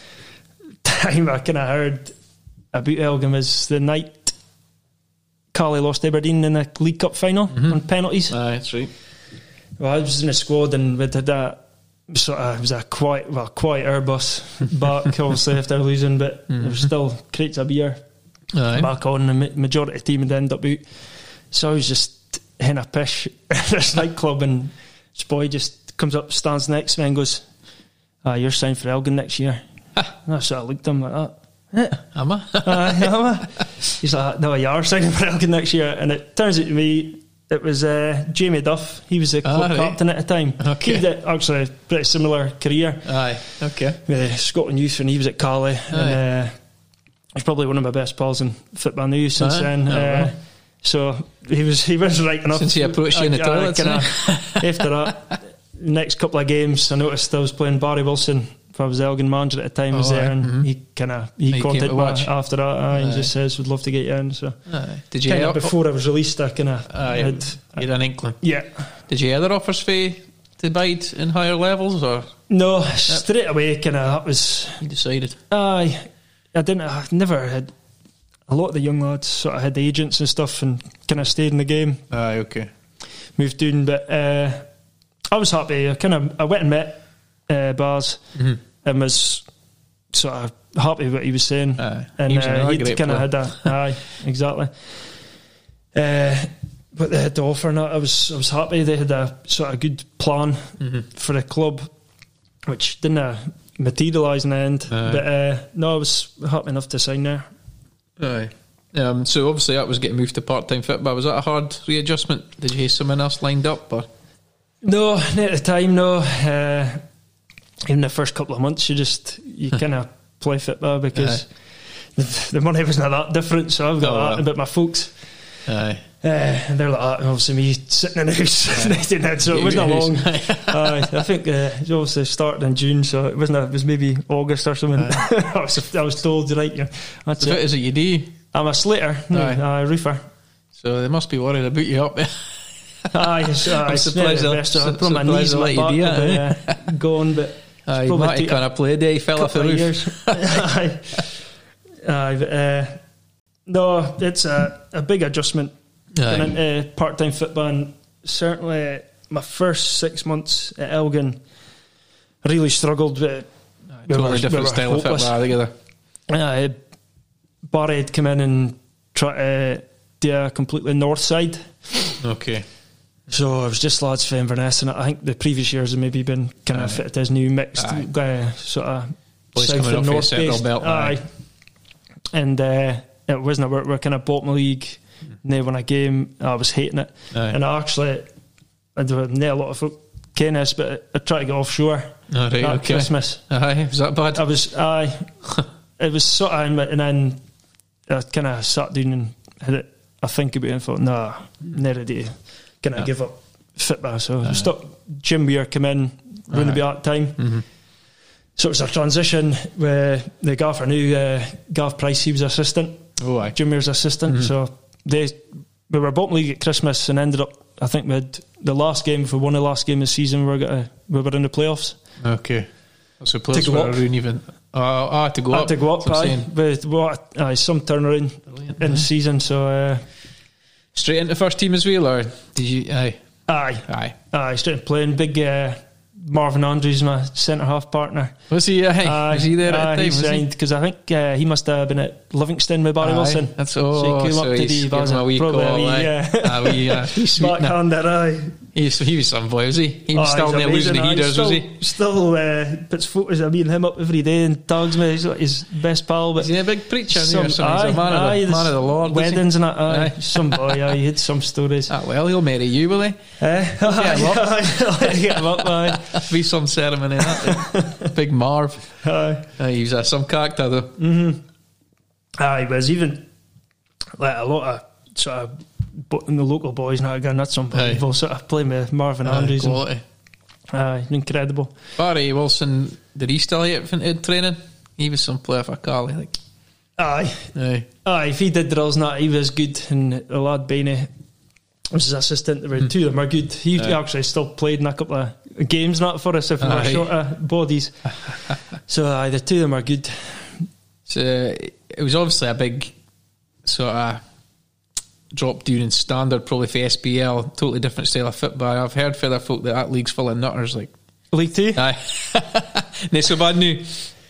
time I kind of heard about Elgin was the night Cali lost Aberdeen in the League Cup final mm-hmm. on penalties. Ah, that's right. Well, I was in the squad and we did that. Sort of, it was a quiet, well, quiet Airbus back, obviously after losing, but mm-hmm. there was still crates of beer Aye. back on. The majority of the team had ended up out, so I was just in a pish at this nightclub, and this boy just comes up, stands next to me, and goes, "Ah, you're signed for Elgin next year." And I sort of looked at him like that. Am I? uh, am I? He's like, "No, you are signing for Elgin next year," and it turns out to me. It was uh, Jamie Duff. He was the club ah, right. captain at the time. Okay. He had actually a pretty similar career. Aye, okay. With uh, Scotland youth when he was at Cali. Aye. And uh, he's probably one of my best pals in football now since Aye. then. Oh, uh, well. So he was he was right enough. Since he approached you in the uh, toilets. Uh, after that, next couple of games, I noticed I was playing Barry Wilson. If I was Elgin manager at the time, oh, was there, and mm-hmm. he kind of he, he contacted me after that. Uh, he just says, "Would love to get you in." So, aye. Did you kind of before I was released, I kind of had you had an inkling. Yeah. Did you other offers for to bide in higher levels or no? Yep. Straight away, kind of that was you decided. Aye, I didn't. I never had. A lot of the young lads sort of had agents and stuff, and kind of stayed in the game. Aye, okay. Moved down, but uh, I was happy. I kind of I went and met uh, Baz. Mm-hmm. And was sort of happy with what he was saying. Aye. And he uh, he kind of had a aye, exactly. Uh, but they had to offer, and I was I was happy. They had a sort of good plan mm-hmm. for the club, which didn't uh, materialise in the end. Aye. But uh, no, I was happy enough to sign there. Aye. Um, so obviously that was getting moved to part-time football. Was that a hard readjustment? Did you have someone else lined up? Or? No, not at the time, no. Uh, even the first couple of months, you just you kind of play football because the, the money wasn't that different. So I've got oh, that about my folks. Aye. Uh, and they're like that, and obviously me sitting in the house, yeah. so it wasn't long. uh, I think uh, it obviously started in June, so it wasn't. A, it was maybe August or something. I, was, I was told, right, yeah, that's so it. What is it you do? I'm a slater, no, a uh, roofer. So they must be worried about you up there. Aye, so I'm surprised I'll su- put my knees in my back, you do it, uh, yeah, going, but uh, you might kind of play day, fell off the roof. Aye, aye, but, uh, no, it's a, a big adjustment. Getting into part-time football, and certainly my first six months at Elgin, I really struggled with uh, totally we different we style hopeless. Of football together. Uh, Barry had come in and tried to do a completely north side. Okay. So it was just lads from Inverness, and I think the previous years have maybe been kind of fitted as new mixed uh, sort of boys south and north based. Belt, aye. And uh, it wasn't. We're, we're kind of bottom of the league. And then when I came, I was hating it. Aye. And I actually, I don't know a lot of folk ken this, but I tried to get offshore oh, right, that okay. Christmas. Aye, was that bad? I was, aye. It was sort of, and then I kind of sat down and had it, I think about it and thought, nah, never do. Kind of yeah. give up football. So I stopped. Jim Weir came in, wouldn't be at that time. Mm-hmm. So it was a transition where the gaffer knew uh, Gav Price, he was assistant. Oh, aye. Jim Weir's assistant. Mm-hmm. So they, we were bottom league at Christmas and ended up, I think we had the last game, for one of the last game of the season, we were, gonna, we were in the playoffs. Okay. So players were around even. Oh, oh, to go I up. to go up, aye. With what, aye, some turnaround Brilliant, in the season. So uh, straight into first team as well, or did you? Aye. Aye. Aye. Aye, straight into playing. Big uh, Marvin Andrews, my centre half partner. Was he? Aye. Uh, was he there at uh, the time? He signed because I think uh, he must have been at Livingston with Barry aye. Wilson. That's oh, so he came so up to the Baza. A wee Probably call, a wee, aye. yeah. Ah, wee, uh, backhander, aye. He, he was some boy, was he? He was oh, still there losing the heaters, still, was he? Still uh, puts photos of me and him up every day and tags me. He's like his best pal. But is he a big preacher? Some, Some, aye, he's a man, aye, of the, man of the Lord. Weddings and that. Aye. Aye. Some boy, aye, he had some stories. Ah, well, he'll marry you, will he? Eh? Get him up. Get him up, aye. Be some ceremony, that Big Marv. Aye. Aye, he was uh, some character, though. Mm-hmm. Aye, but even like a lot of sort of but in the local boys now again, that's unbelievable. Sort of playing with Marvin aye, Andrews. Quality. And, aye, incredible. Barry Wilson, did he still get in training? He was some player for Carly, like. Aye. Aye. Aye, if he did drills and that, he was good. And the lad Bainey was his assistant. There were mm. two of them are good. He aye. actually still played in a couple of games not for us if we were short of bodies. So aye, the two of them are good. So it was obviously a big sort of drop down in standard probably for S B L, totally different style of football. I've heard for other folk that that league's full of nutters, like League Two. Aye. Not so bad now.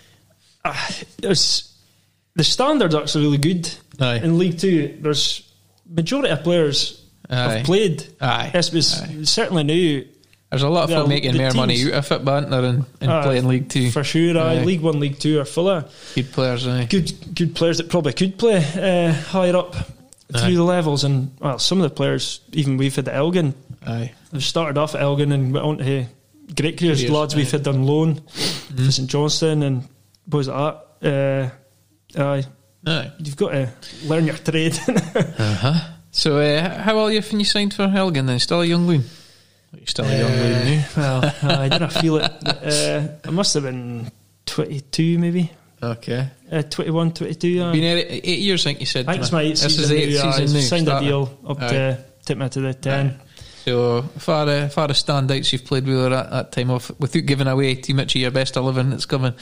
Uh, there's the standard's actually really good. Aye. In League Two, there's majority of players Aye. have played. Aye. S B S Aye. certainly now. There's a lot of folk making more teams, money out of football than in uh, playing League Two. For sure, aye. Aye. League One, League Two are full of good players. Aye. Good, good players that probably could play uh, higher up through aye. the levels. And well, some of the players, even we've had at Elgin, aye. they've started off at Elgin and went on to great careers. careers lads aye. we've had on loan mm. for St Johnstone and boys like that. Uh, aye. Aye. You've got to learn your trade. uh-huh. So, uh, how old are you when you signed for Elgin then? Still a young loon? You're still a young uh, loon now. Well, I didn't feel it. Uh, I must have been twenty-two maybe. Okay. Uh, twenty-one, twenty-two. Uh, been eight, eight years, I think you said. I think it's my eighth this season. This is eight now, season I now. signed Started. a deal up aye. to tip me to the ten. Aye. So, far uh, far as standouts you've played with her at that time off, without giving away too much of your best eleven that's coming.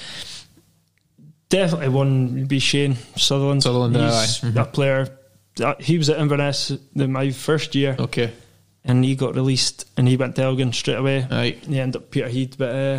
Definitely one would be Shane Sutherland. Sutherland, He's aye. Mm-hmm. a player. He was at Inverness my first year. Okay. And he got released and he went to Elgin straight away. Aye. He ended up Peterhead, but uh,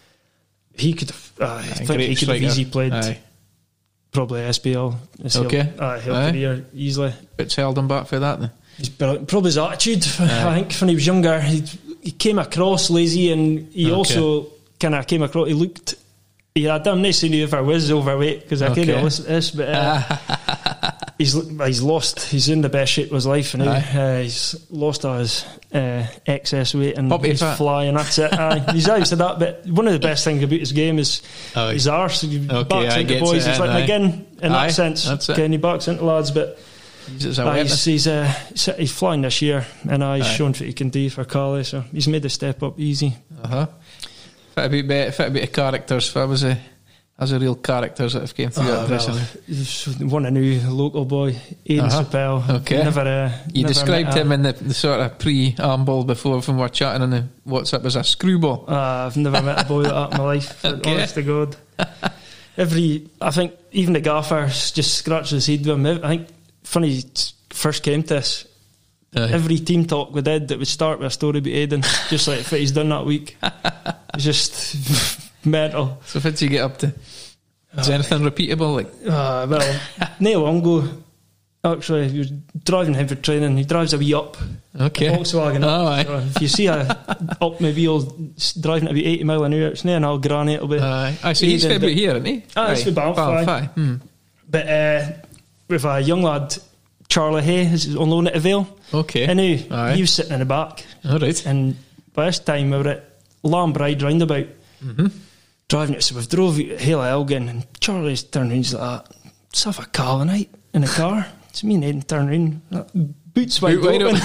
he could have, uh, I think he could striker. have easily played aye. probably S B L. Okay. Uh, he'll aye. career easily. Bit held him back for that then. He's brilliant. Probably his attitude. Aye. I think when he was younger, he, he came across lazy and he okay. also kind of came across, he looked, he had done this and he ever was overweight because I okay. can't listen to this, but uh, he's he's lost, he's in the best shape of his life now. Uh, he's lost all his uh, excess weight and Puppy he's fat. flying. That's it. Aye. He's always said that. But one of the best things about his game is oh, his arse. He okay, backs I into get boys. it, He's like aye. McGinn in Aye, that sense. that's it. Okay, and he backs into lads, but he's, aye, he's he's, uh, he's flying this year, and aye, he's aye. shown what he can do for Carly. So he's made the step up easy. Uh huh. Fit a bit better. Fit a bit of characters. If I was a As a real characters that have came through Oh, that well, one a new local boy, Aidan uh-huh. Chappelle. Okay. Never, uh, you never described him a, in the, the sort of pre-amble before when we were chatting on the WhatsApp as a screwball. Uh, I've never met a boy like that in my life. Okay. Honest to God. Every, I think, even the gaffer just scratches his head with him. I think, funny, he first came to us. Aye. Every team talk we did, it would start with a story about Aidan, just like what he's done that week. It's just mental. So what did you get up to? Is uh, anything repeatable? Like, uh, well, not long ago, actually, he was driving him for training. He drives a wee up, okay, a Volkswagen up. Oh, aye. So if you see a up maybe driving at about eighty mile an hour, it's not an old granny. It'll be. Aye, uh, so he's about here, isn't he? Ah, it's for Banff. Banff hmm. But uh, with a young lad, Charlie Hay, is on loan at the Vale. Okay, and he, he was sitting in the back. All right, and by this time we were at Lambride roundabout. Mm-hmm. Driving it, so we've drove at Hale Elgin, and Charlie's turned around, he's like, let's have a call night in the car. It's me and Aidan turn around, boots wide boot open,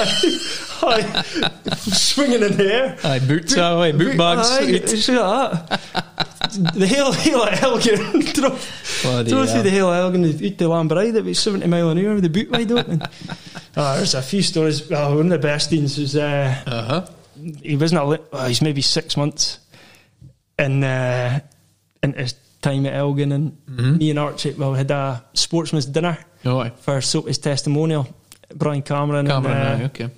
aye, swinging in the air. Aye, boots, boot, aye, boot bags. Aye, it's like that. The Hale, Hale Elgin drove, drove through the Hale Elgin out to Lambride at about seventy mile an hour with the boot wide open. Oh, there's a few stories. Well, one of the best things was uh, uh-huh. he wasn't a li- well, he's maybe six months in, uh, in his time at Elgin, and mm-hmm. me and Archie well, had a sportsman's dinner oh, for Soapy's testimonial. Brian Cameron. Cameron, and, uh, aye, okay.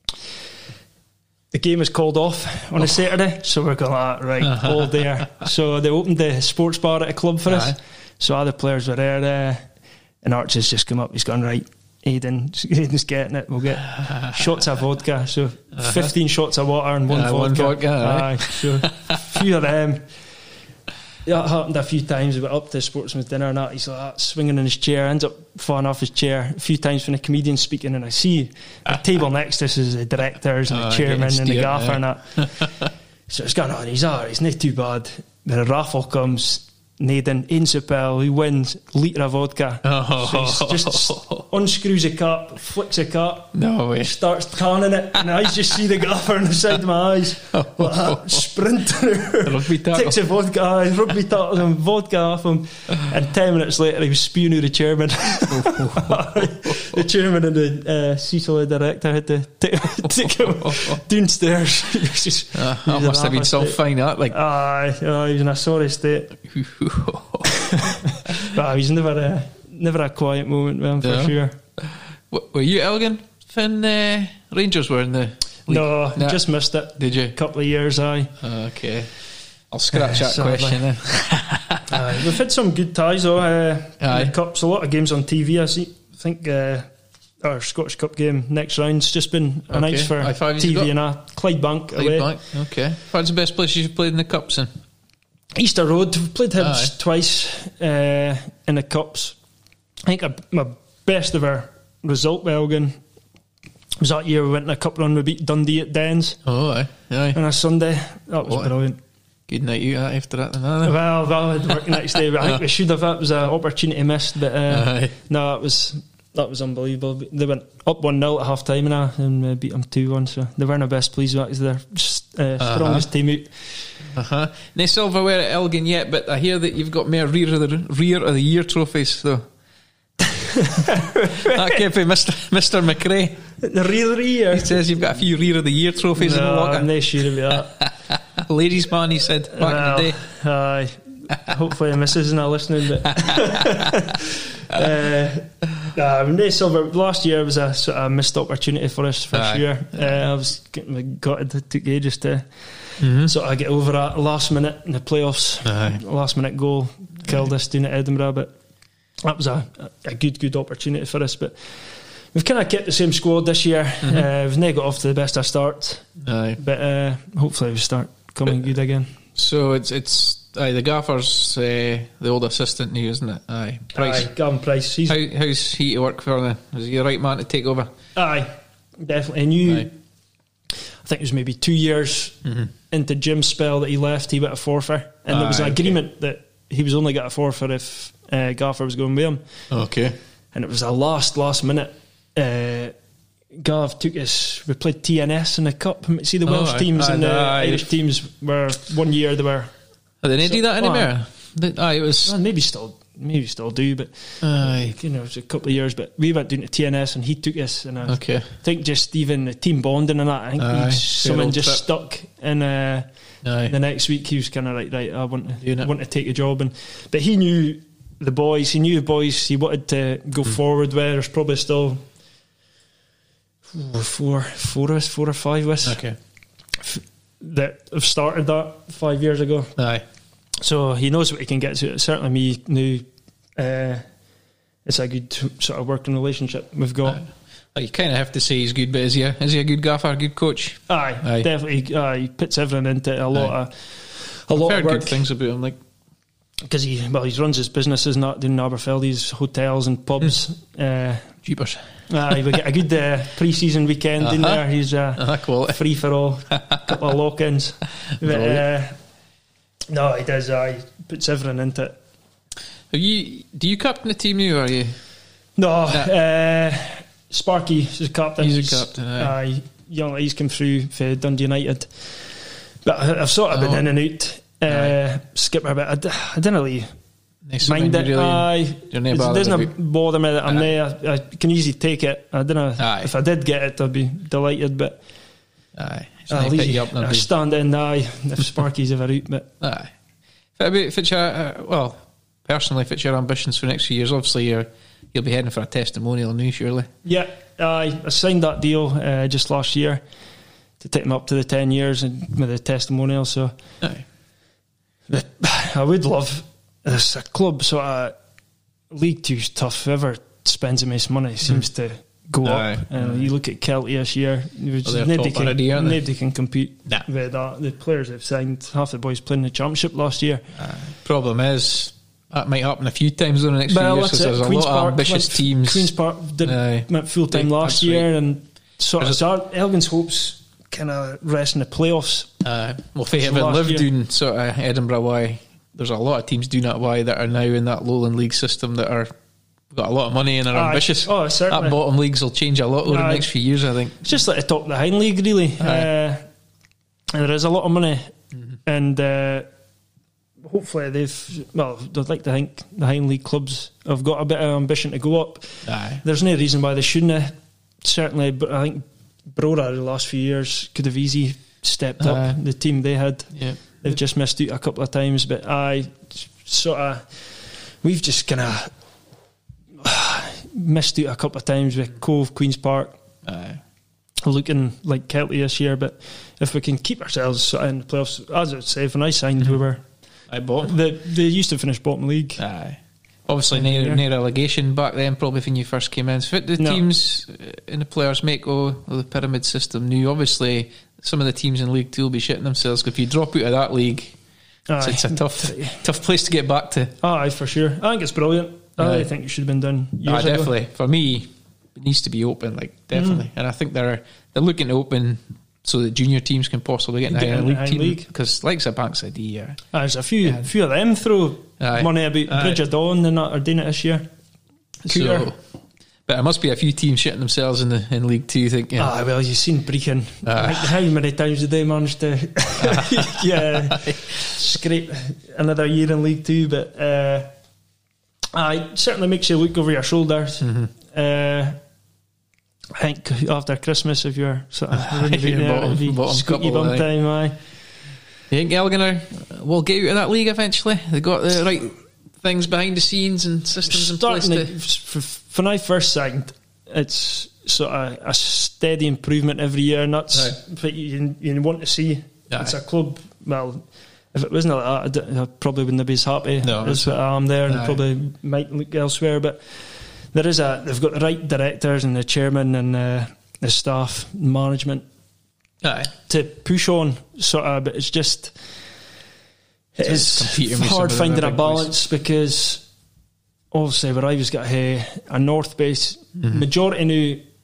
The game was called off on oh. a Saturday, so we're going, ah, right, all there. So they opened the sports bar at a club for aye. us. So other players were there, uh, and Archie's just come up. He's gone, right, Aidan, Aidan's getting it. We'll get shots of vodka. So uh-huh. fifteen shots of water and one uh, vodka. One vodka, aye. So a few of them. That happened a few times. We went up to sportsman's dinner and that. He's like that, swinging in his chair, ends up falling off his chair a few times when the comedian's speaking, and I see the table next to us is the directors and the uh, chairman and the gaffer yeah. and that. So it's going on. He's alright. It's not too bad. Then a raffle comes. Aidan Chappelle, who wins a litre of vodka. Oh. So he just unscrews a cap, flicks a cap, no way, starts canning it, and I just see the gaffer on the side of my eyes, like that, sprinting. Rugby tackle. Takes a vodka, aye, rugby tackles him, vodka off him, and ten minutes later he was spewing out the chairman. The chairman and the uh, Cecil, the director, had to take, take him downstairs. Just, uh, that must have been so fine, that like. Aye, aye, he was in a sorry state. But he's never a never a quiet moment with him for yeah. sure. W- were you Elgin when uh, Rangers were in the league? No, nah. just missed it. Did you? A couple of years, aye. Okay, I'll scratch uh, that sadly. question then. Aye, we've had some good ties though. Uh, in the Cups, a lot of games on T V. I see. I think uh, our Scottish Cup game next round's just been a okay. nice for T V and a Clydebank away. Clydebank, okay. What's the best place you've played in the Cups in? Easter Road. We've played Hibs twice uh, in the Cups. I think a, my best ever result with Elgin was that year we went in a cup run. We beat Dundee at Dens. Oh, aye, aye. On a Sunday. That was what? brilliant. Good night you after that. Then, well, well, I had work the next day, but I think we should have. That was an opportunity missed. But uh, no, it was that was unbelievable. They went up one nil at half time and, and uh, beat them two one. So they weren't our best pleased with that. They're just, uh, uh-huh. strongest team out. Uh huh. No silverware at Elgin yet, but I hear that you've got more rear of the rear of the year trophies though. That came from Mister Mister McRae. The rear of the year. He says you've got a few rear of the year trophies no, in the locker. I'm not sure about that. Ladies man, he said back well, in the day. Aye. Hopefully the missus isn't listening, but uh, nah, no silver. Last year was a sort of missed opportunity for us for aye. sure. Uh, I was getting, got it took ages to mm-hmm. sort of get over that last minute in the playoffs. Aye. Last minute goal killed aye. us down at Edinburgh, but that was a, a good good opportunity for us. But we've kind of kept the same squad this year. Mm-hmm. Uh, we've not got off to the best of start, aye. but uh, hopefully we start coming but, good again. So it's it's. Aye, the gaffer's uh, the old assistant new, isn't it? Aye, Price. Aye, Gavin Price. He's How, how's he to work for then? Is he the right man to take over? Aye, definitely. And you, aye. I think it was maybe two years mm-hmm. into Jim's spell that he left, he went a forfeit, and ah, there was an okay. agreement that he was only got a forfeit if uh, Gaffer was going with him. Okay. And it was a last last minute. Uh, Gav took us. We played T N S in the cup. See the Welsh oh, teams I, I, and the I, Irish I, teams were one year they were. Oh, they didn't so, do that anymore. Oh, oh, it was well, maybe still. Maybe still do, but Aye. you know, it was a couple of years. But we went down to T N S and he took us, and I okay. think just even the team bonding and that. I think Aye. someone just trip. stuck, and uh, Aye. the next week he was kind of like, right, I want to want to take a job, and but he knew the boys. He knew the boys. He wanted to go mm. forward. Where there's probably still four, four of us, four or five of us, okay, f- that have started that five years ago. Aye. So he knows what he can get to. Certainly me knew uh, it's a good sort of working relationship we've got. Uh, you kind of have to say he's good, but is he a, is he a good gaffer, a good coach? Aye, Aye. definitely. Uh, he puts everything into it, a lot Aye. of a I've lot heard of work. Good things about him, like because he well he runs his businesses not doing Aberfeldy's hotels and pubs. Mm. Uh, Jeepers. Aye, we get a good uh, pre-season weekend uh-huh. in there. He's uh, uh-huh, free for all, couple of lock-ins. But, uh, no, he does. Uh, he puts everything into it. Are you? Do you captain the team now? Or are you? No, nah. uh, Sparky is the captain. He's a captain. Aye. Uh, young, he's come through for Dundee United, but I, I've sort of been oh. in and out. Uh, skipper, but I, d- I didn't really nice mind it. Really Aye, it doesn't bother me that I'm there. I, I can easily take it. I don't know aye. If I did get it, I'd be delighted. But aye. At least I stand in aye if Sparky's ever out. But aye. If it's your, uh, well, personally, if it's your ambitions for the next few years, obviously you're, you'll be heading for a testimonial now, surely. Yeah, aye. I signed that deal uh, just last year to take him up to the ten years and with the testimonial. So aye. But I would love this a club sort of League Two's tough. Whoever spends the most money seems mm. to go aye, up. And aye. You look at Kelty this year, well, nobody, can, already, nobody can compete nah. with that. The players they've signed, half the boys playing the championship last year. Aye. Problem is that might happen a few times in the next well, few years because there's a Queen's lot Park of ambitious went, teams. Queen's Park did, went full time last year, right. and sort of so Elgin's hopes kind of rest in the playoffs. Uh, well, if they haven't lived doing sort of Edinburgh Y, there's a lot of teams doing that Y that are now in that Lowland League system that are got a lot of money and are uh, ambitious. Oh, certainly. That bottom leagues will change a lot over uh, the next few years, I think. It's just like the top of the Hind League, really. Uh, uh, and there is a lot of money, mm-hmm. and uh, hopefully they've. Well, I'd like to think the Hind League clubs have got a bit of ambition to go up. Aye. There's no reason why they shouldn't. Certainly, but I think Brora the last few years could have easily stepped up uh, the team they had. Yeah. They've just missed out a couple of times, but I sort of we've just kind of uh, missed out a couple of times with Cove, Queen's Park, uh, looking like Kelty this year. But if we can keep ourselves sort of in the playoffs, as I would say, when I signed, mm-hmm. we were I bottom. They, they used to finish bottom league. Aye. Obviously, no, no relegation back then, probably when you first came in. So the no. teams in the players make oh, the pyramid system new. Obviously, some of the teams in League Two will be shitting themselves. If you drop out of that league, it's, it's a tough tough place to get back to. Aye, for sure. I think it's brilliant. I aye. think it should have been done years aye, definitely. ago. For me, it needs to be open, like definitely. Mm. And I think they're they're looking to open so that junior teams can possibly get in the higher league team. Because like a Bankside D, yeah. Aye, there's a few yeah. few of them throw aye. money about aye. Bridge of Dawn and that are doing it this year. So, but there must be a few teams shitting themselves in the in League Two. Think, yeah. Ah, well, you've seen Brechin. Uh, how many times did they manage to, yeah, scrape another year in League Two? But uh, ah, it certainly makes you look over your shoulders. Mm-hmm. Uh, I think after Christmas, if you're sort of renovating bottom, it, bottom squeaky bum aye. time, aye. You think Elgin will get out of that league eventually? They got the right things behind the scenes and systems in place to... When I first signed, it's sort of a steady improvement every year, and that's right. what you, you want to see. Aye. It's a club, well, if it wasn't like that, I probably wouldn't be as happy no, as what I am there, and probably might look elsewhere, but there is a, they've got the right directors and the chairman and uh, the staff, management Aye. to push on, sort of, but it's just it is hard finding a balance boys. Because obviously where I was got a, a north base, mm-hmm. majority now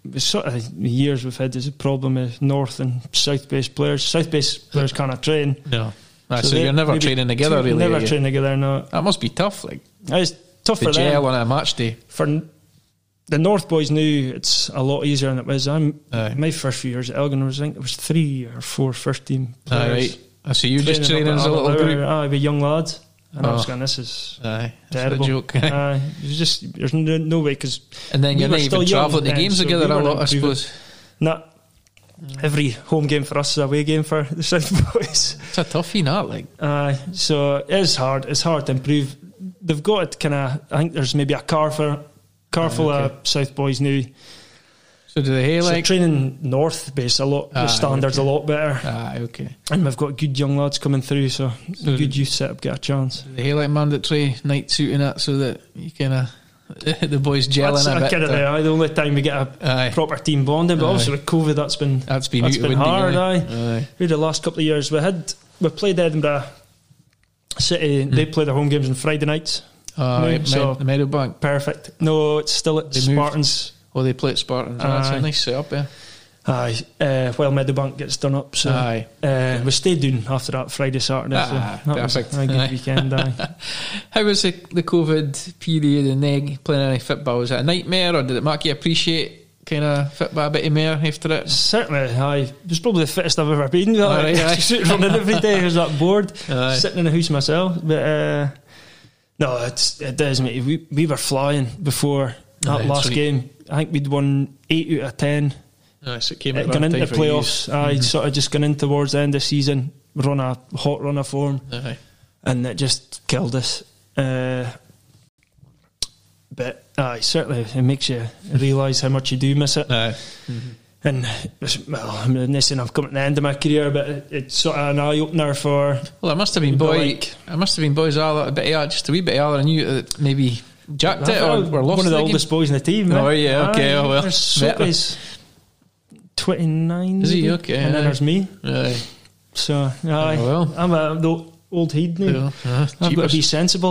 sort of years we've had is a problem with north and south based players. South based players can't train. No, ah, so, so you're never training together, really. Never training together. No, that must be tough. Like it's tough the for gel them. on a match day. For the North boys, knew it's a lot easier than it was. I'm Aye. my first few years at Elgin was I think it was three or four first team players. Aye, right. So you just training as a little group? Aye, with young lads. And oh. I was going, this is Aye, terrible. A joke. Aye, it's just there's no, no way because. And then you're not even travelling to games so together a lot, I suppose. Not every home game for us is a away game for the South boys. It's a toughie, not like. Aye, so it is hard. It's hard to improve. They've got it kind of. I think there's maybe a car for car full okay. of South boys now. So do they so like training north base a lot? Ah, the standards okay. a lot better. Ah, okay. And we've got good young lads coming through, so, so good youth setup get a chance. Do they like mandatory night suit and that so that you kind of the boys gelling that's a bit? Kind of the, the only time we get a aye. proper team bonding, but aye. obviously with COVID, that's been that's been, that's been hard. Aye. aye. We the last couple of years we had we played Edinburgh City. Mm. They play their home games on Friday nights. Oh, right. so the Meadowbank. Perfect. No, it's still at they Spartans. Moved. Oh, they play at Spartans. Oh, that's a nice setup, yeah. Aye, uh, while Meadowbank gets done up. So aye. Uh, we stayed down after that Friday, Saturday. Ah, so that perfect. was a good aye. weekend. Aye. How was the, the COVID period and then playing any football? Was it a nightmare or did it make you appreciate kind of football a bit more after it? Certainly, aye. It was probably the fittest I've ever been. Oh, right, aye. Running every day, I was that bored. Aye. Sitting in the house myself. But uh, no, it's, it does, mate. We, we were flying before that aye, last right. game. I think we'd won eight out of ten. Aye, so it came it gone into the playoffs. I mm-hmm. sort of just gone in towards the end of the season, run a hot run of form, aye. and it just killed us. Uh, but aye, certainly it makes you realise how much you do miss it. Aye. Mm-hmm. And well, I'm not saying I've come at the end of my career, but it, it's sort of an eye opener for. Well, it must have been boy. Like, it must have been boys all a bit, just a wee bit older than you that maybe. Jacked it or, or lost one of the, the oldest game? boys in the team. Oh yeah, okay. Aye, oh well. There's twenty-nine. Is he okay? And then aye. there's me. Aye. So aye, oh, well. I'm a the old heed now. Yeah. Uh, I've got to be sensible.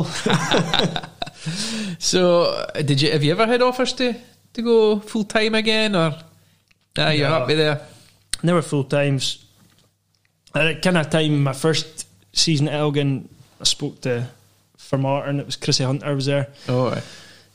So, did you have you ever had offers to, to go full time again, or nah, you're no, happy there? Never full times. At kind of time, my first season at Elgin, I spoke to. For Martin, it was Chrissy Hunter was there. Oh, aye.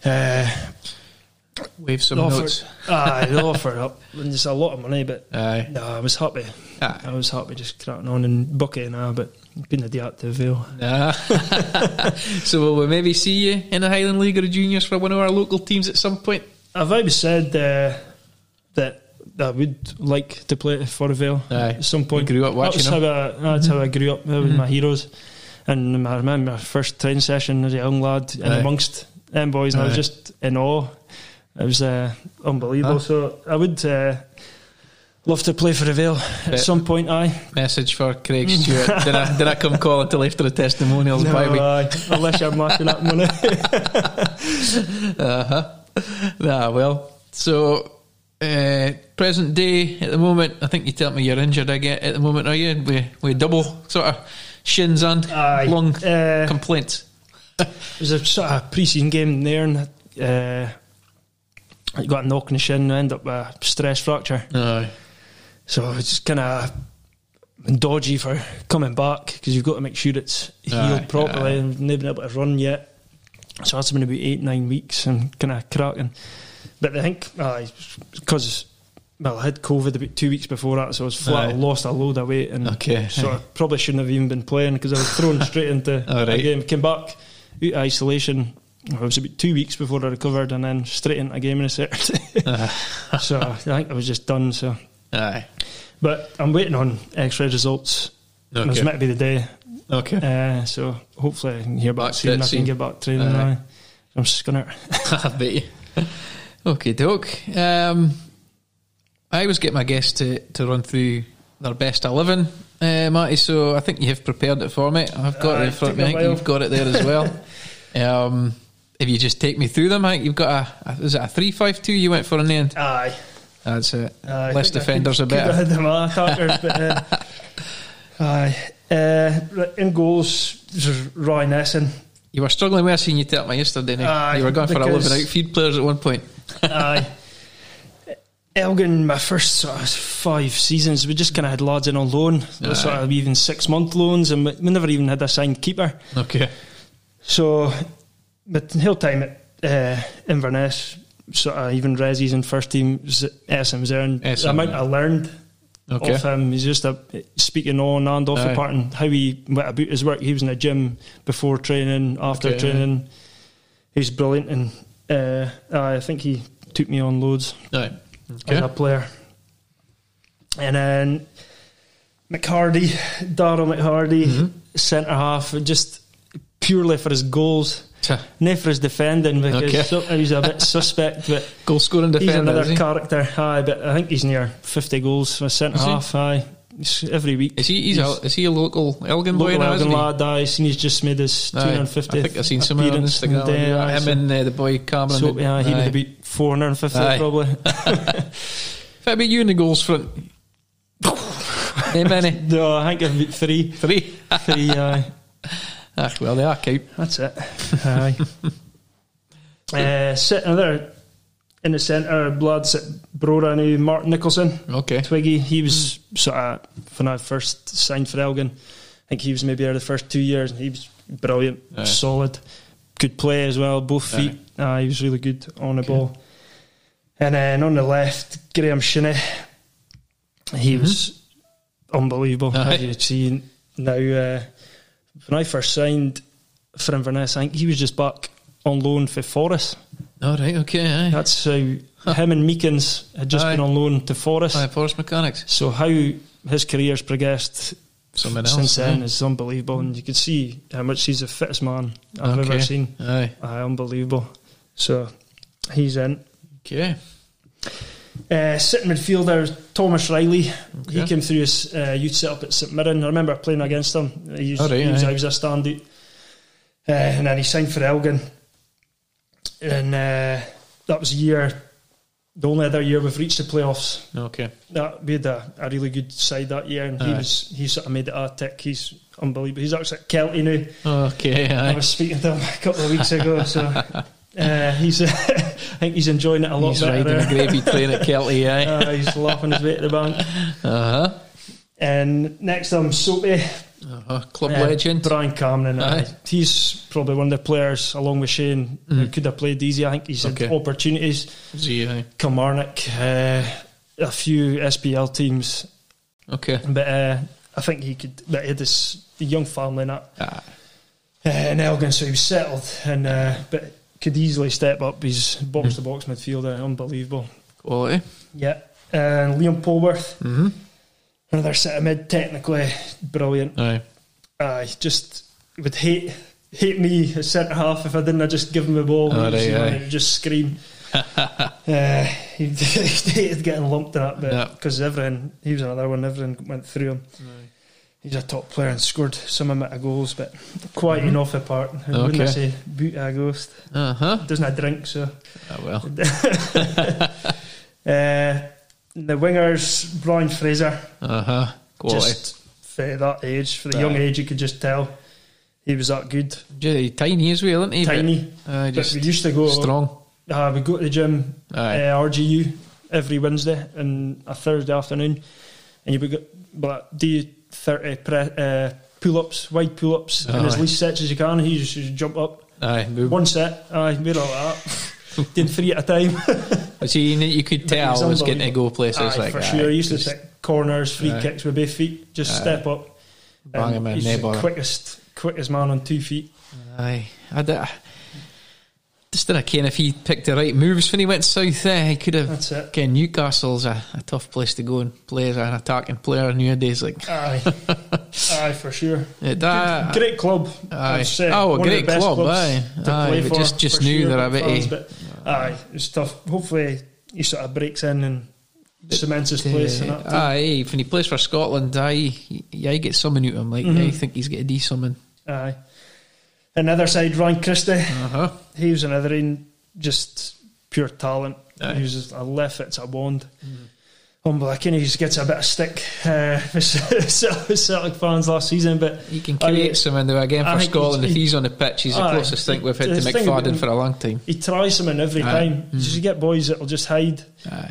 Uh, wave some notes. Aye, they offered up. It's a lot of money, but aye. no, I was happy. Aye. I was happy just cracking on and bucket and all, but couldn't do that to avail. Nah. So will we maybe see you in the Highland League or the Juniors for one of our local teams at some point? I've always said uh, that I would like to play for Avail aye. At some point. You grew up watching that was them. How I, that's mm-hmm. how I grew up. That was mm-hmm. my heroes. And I remember my first training session as a young lad and amongst them boys, and aye. I was just in awe. It was uh, unbelievable. Huh? So I would uh, love to play for Avail at some point. Aye. Message for Craig Stewart. did, I, did I come call until after the testimonials? No, by me? Aye. Unless you're marking up money. uh huh. Nah, well. So uh, present day at the moment. I think you tell me you're injured. I get at the moment. Are you? We we double sort of. Shins and Aye. lung uh, complaints. It was a sort of pre-season game there, and uh, I got a knock in the shin and ended up with a stress fracture. Aye. So it's kind of dodgy for coming back because you've got to make sure it's healed aye, properly, aye. And not been able to run yet. So that's been about eight, nine weeks and kind of cracking. But I think because. Well, I had COVID about two weeks before that, so I was flat. I lost a load of weight, and okay. so I probably shouldn't have even been playing because I was thrown straight into right. a game. Came back out of isolation. It was about two weeks before I recovered, and then straight into a game in a Saturday. uh. So I think I was just done. So, aye. But I'm waiting on X-ray results. Okay. It was meant to be the day. Okay. Uh, so hopefully I can hear back, back soon. I can get back training. Aye. I'm skinner. I bet you. Okay, doke. Um, I always get my guests to, to run through their best eleven, uh, Matty, so I think you have prepared it for me. I've got uh, it in front of me. I think you've got it there as well. um, if you just take me through them, I think you've got a, a is it a three five two you went for in the end? Aye. That's it. Aye, less defenders are better. Had them attackers, but, uh, aye. Uh, in goals, Roy Nesson. You were struggling with seeing you tell me yesterday. Aye, you were going for eleven outfield players at one point. Aye. Elgin, my first sort of five seasons, we just kind of had lads in on loan, sort of even six month loans, and we never even had a signed keeper. Okay. So, but the whole time at uh, Inverness, sort of even Resi's in first team, S M was there, and the amount I learned okay. of him, he's just a, speaking on and off the part, and how he went about his work. He was in the gym before training, after okay, training. He's brilliant, and uh, I think he took me on loads. Right. Okay. As a player. And then McHardy, Darryl McHardy, mm-hmm. centre half, just purely for his goals, not for his defending, because okay. so, he's a bit suspect. But goal scoring defender, he's another he? character. Aye, but I think he's near fifty goals for centre half. Aye, he's every week. Is he? He's he's a, is he a local Elgin boy? Local now, Elgin lad. Aye, seen he's just made his two hundred fiftieth. I think I've seen some on Instagram. Day, him aye, so and uh, the boy Cameron. So, yeah, he would be four hundred fifty probably. If I be you in the goals front, how many? No, I think I've beat three. Three? Three, aye. Ah, well, they are count. That's it. Aye. uh, sitting there in the centre, bloods at Brora now, Martin Nicholson. Okay. Twiggy, he was mm. sort of, when I first signed for Elgin, I think he was maybe there the first two years, and he was brilliant, aye. solid, good play as well, both feet. Aye. Uh, he was really good on the okay. ball. And then on the left, Graham Shinney. He mm-hmm. was unbelievable. Aye. As you see now, uh, when I first signed for Inverness, I think he was just back on loan for Forest. Oh, right, okay, aye. That's how huh. him and Meekins had just aye. been on loan to Forest. Aye, Forest Mechanics. So how his career's progressed Someone since else, then yeah. is unbelievable. And you can see how much he's the fittest man I've okay. ever seen. Aye. Aye, unbelievable. So he's in. Okay. Uh, sitting midfielder Thomas Riley. Okay. He came through his uh, youth setup at St Mirren. I remember playing against him. He was, oh, right, he was, I was a standout. Uh, and then he signed for Elgin. And uh, that was a year, the only other year we've reached the playoffs. Okay. That, we had a, a really good side that year, and aye. he was he sort of made it a tick. He's unbelievable. He's actually at Kelty now. Okay, aye. I was speaking to him a couple of weeks ago, so uh, he's. Uh, I think he's enjoying it a lot he's better. He's riding a gravy train at Kelty, aye. Uh, he's laughing his way to the bank. Uh-huh. And next I'm Soapy. Uh-huh. Club uh, legend. Brian Cameron. Uh, he's probably one of the players, along with Shane, mm. who could have played easy. I think he's okay. had opportunities. He, aye. Kilmarnock, uh, a few S P L teams. Okay. But uh, I think he could, but he had this young family in that. Ah. Uh, in Elgin, so he was settled, and uh, but could easily step up. He's box to box midfielder, unbelievable quality. Yeah, and Liam Polworth, mm-hmm. another centre mid, technically brilliant. Aye, aye, just would hate hate me as centre half if I didn't just give him the ball. Oh, right, you know, aye. and just scream. uh, he, he hated getting lumped in that bit because yeah. everything. He was another one. Everything went through him. Aye. He's a top player and scored some amount of goals, but quite mm-hmm. enough apart. I okay. wouldn't say boot a ghost. Uh-huh. Doesn't have drink, so. Oh, well. uh, the wingers, Brian Fraser. Uh-huh. Quality. Just for that age, for the right. young age, you could just tell he was that good. Yeah, tiny as well, isn't he? Tiny. But, uh, just but we used to go. Strong. Uh, we go to the gym, uh, R G U, every Wednesday and a Thursday afternoon, and you would go, but do you thirty pre- uh, pull-ups, wide pull-ups in as least sets as you can. He just, just jump up. Aye, move. One set. Aye, made all that. Did three at a time. See, you could tell I was getting to go places aye, like for that. For sure. He used to take corners, free aye. kicks with both feet. Just aye. step up. Bang him in. He's the quickest, quickest man on two feet. Aye. I did, just didn't care if he picked the right moves when he went south there. He could have. That's it. Again, Newcastle's a, a tough place to go and play as an attacking player nowadays. Like, aye, aye, for sure. Yeah, that, great club. Aye. Oh, a great club. Aye, aye. But for, just just knew sure, that a bit. But, aye, it's tough. Hopefully, he sort of breaks in and cements his place. Uh, aye, when he plays for Scotland, aye, yeah, he gets something out of him. Like, mm-hmm. I think he's got to do something. Aye. Another side, Ryan Christie. Uh-huh. He was another in just pure talent. Aye. He was just a left it's a wand. Mm. Unbelievable. He just gets a bit of stick uh, with Celtic fans last season, but he can create I, something though again for Scotland. He, if he's on the pitch, he's the aye, closest thing we've had to McFadden for a long time. He tries something every aye. time. Mm. You get boys that'll just hide. Aye.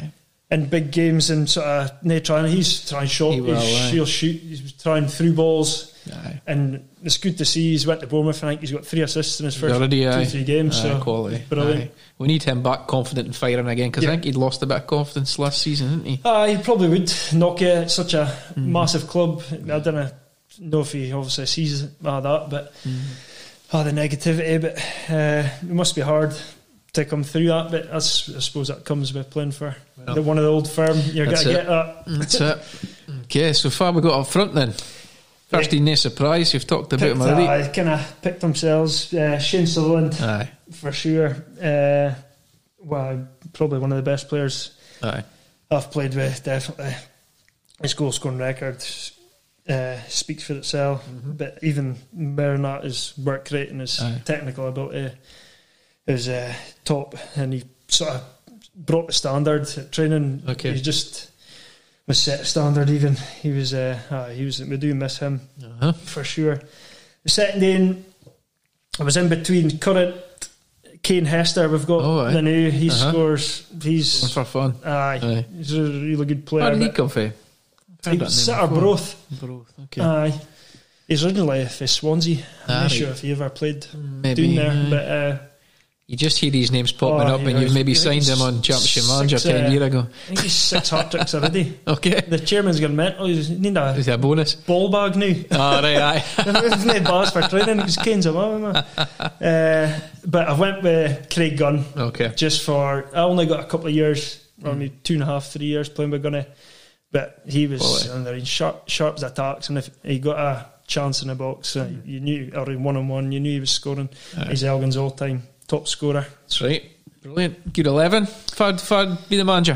in big games and sort of no trying. He's trying short. He will, he's, he'll shoot. He's trying through balls. Aye. And it's good to see he's went to Bournemouth. I think he's got three assists in his first already, two, aye. three games. Aye, so quality, brilliant. Aye. We need him back confident and firing again because yeah. I think he'd lost a bit of confidence last season, didn't he? Uh, he probably would. Knock it. It's such a mm. massive club. I don't know, know if he obviously sees uh, that, but mm. uh, the negativity. But uh, it must be hard to come through that. But that's, I suppose that comes with playing for well, the, one of the old firm. You're going to get that. That's it. Okay, so far we got up front then. First, yeah. no surprise. You've talked about him already. I kind of picked themselves. Uh, Shane Sutherland, aye, for sure. Uh, well, probably one of the best players aye. I've played with. Definitely, his goal scoring record uh, speaks for itself. Mm-hmm. But even better than that, his work rate and his aye. technical ability is uh, top, and he sort of brought the standard at training. Okay, he just was set a standard. Even he was, uh, uh, he was. We do miss him uh-huh. for sure. The second day, I was in between current Kane Hester. We've got oh, right. the new. He uh-huh. scores. He's Going for fun. Aye, aye, he's a really good player. Where did he come from? He was Sitter Broth. Broth. Okay. Aye, he's originally for Swansea. I'm ah, not right. sure if he ever played maybe, down there, aye. but. Uh, You just hear these names popping oh, up, and you've maybe signed him on Championship Manager six, ten uh, years ago. I think he's six hat tricks already. Okay. The chairman's gone mental. He's need a, Is that a bonus? Ball bag now. Oh, right, aye. There's no bars for training because Kane's a man. Uh, but I went with Craig Gunn. Okay. Just for, I only got a couple of years, or maybe two and a half, three years playing with Gunny. But he was under in sharp, sharp as attacks, and if he got a chance in the box, uh, you knew, or in one on one, you knew he was scoring. Aye. He's Elgin's all time top scorer. That's right. Brilliant. Good eleven. Fad, Fad, be the manager.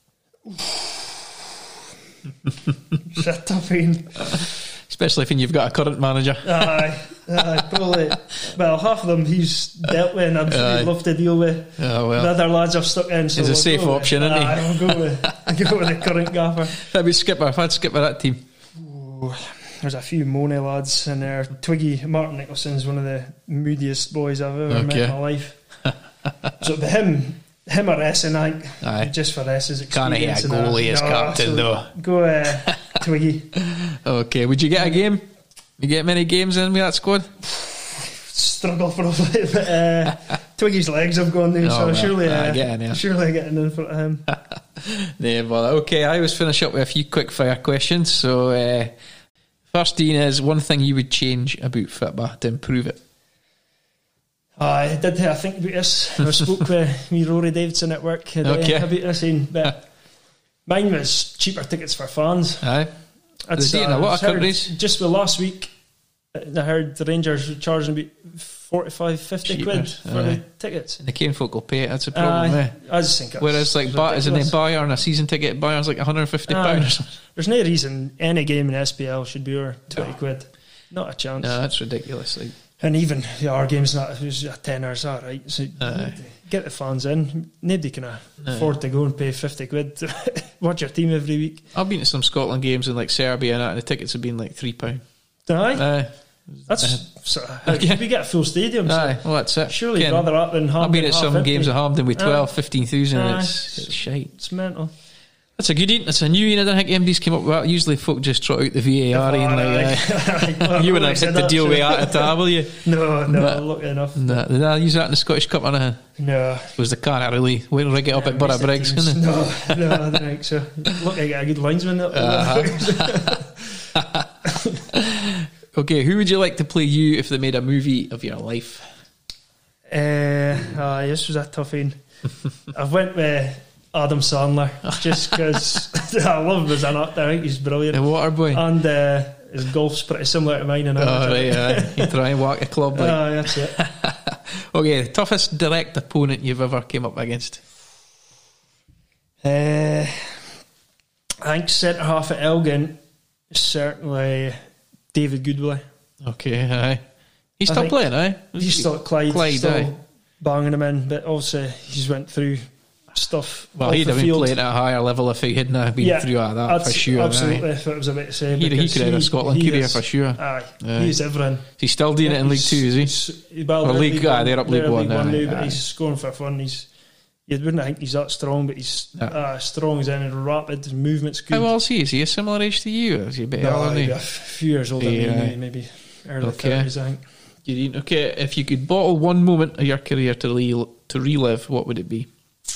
It's a tough one. Especially when you've got a current manager. Aye, aye, probably. Well, half of them he's dealt with and I'm sure he'd love to deal with. Oh, well. The other lads I've stuck in. So it's we'll a safe option, isn't he? Aye, I'll go with, I'll go with the current gaffer. That'd be Skipper. If I'd Skipper that team. Ooh, there's a few Mooney lads in there. Twiggy, Martin Nicholson's one of the moodiest boys I've ever okay. met in my life. So but him him or Essen, I think, aye. just for Essen's experience. Can't hit a goalie as no, captain so though. Go uh, Twiggy. Okay, would you get a game? You get many games in with that squad? Struggle probably, but uh, Twiggy's legs have gone there, oh, so well, surely uh, uh, getting, yeah. surely getting in front of him. No bother. Okay, I always finish up with a few quick fire questions. So uh, first, Dean, is one thing you would change about Fitba to improve it? I did. I think about this. I spoke with me Rory Davidson at work okay. about this, but mine was cheaper tickets for fans. Aye, there's uh, a lot of companies. Just the last week, I heard the Rangers were charging about forty-five, fifty cheaper. Quid for aye. the tickets. And the Kane folk will pay it. That's a problem. Aye, I just think. Whereas, like, ba- isn't it Bayern a season ticket? Bayern's like one hundred fifty pounds or something. There's no reason any game in S P L should be over twenty no. quid. Not a chance. No, that's ridiculous. Like. And even the our game's not, it was a tenner's that, right? So get the fans in. Nobody can afford to go and pay fifty quid to watch your team every week. I've been to some Scotland games in like Serbia and that, and the tickets have been like three pounds. Aye. Aye. That's uh, sort of how yeah. we get a full stadium. So aye, well that's it. Surely Ken, rather that than Hampden. I've been at some empty. games at Hampden with twelve, fifteen thousand. It's, it's shite. It's mental. That's a good one. That's a new one. I don't think M D's came up with that. Usually folk just trot out the V A R and like, uh, you wouldn't have to deal with that at all, will you? No, no, nah. Lucky enough. Nah. Did I use that in the Scottish Cup or anything? No. Was the car really went rig it up yeah, at Borough Briggs, couldn't it? No, no, I don't think so. Look, I get a good linesman up uh-huh. Okay, who would you like to play you if they made a movie of your life? Uh, uh, this was a tough one. I went with Adam Sandler, just because I love him as an actor. I think he's brilliant. The Waterboy. And uh, his golf's pretty similar to mine. And oh, right, yeah. You try and whack a club. Like. Uh, that's it. Okay, toughest direct opponent you've ever came up against? Uh, I think centre half at Elgin, certainly David Goodwillie. Okay, aye. He's still playing, aye? He's still at Clyde, Clyde still aye. banging him in, but also he's went through stuff. Well, he'd have been field. playing at a higher level if he hadn't been yeah, through all that for sure. Absolutely, aye. if it was about to say. He, he could have had a Scotland career for sure. Aye, aye. He's everything. He's still doing yeah, it in League Two, is he? Well, or League, League aye, they're up League One, League One aye, now, but aye. he's scoring for fun. He's You wouldn't think he's that strong, but he's yeah. uh, strong as any, rapid, his movement's good. How old is he? Is he a similar age to you? Or is he a bit no, older than you? A few years older yeah. than me, maybe early okay. thirties, I think. You okay, if you could bottle one moment of your career to re- to relive, what would it be?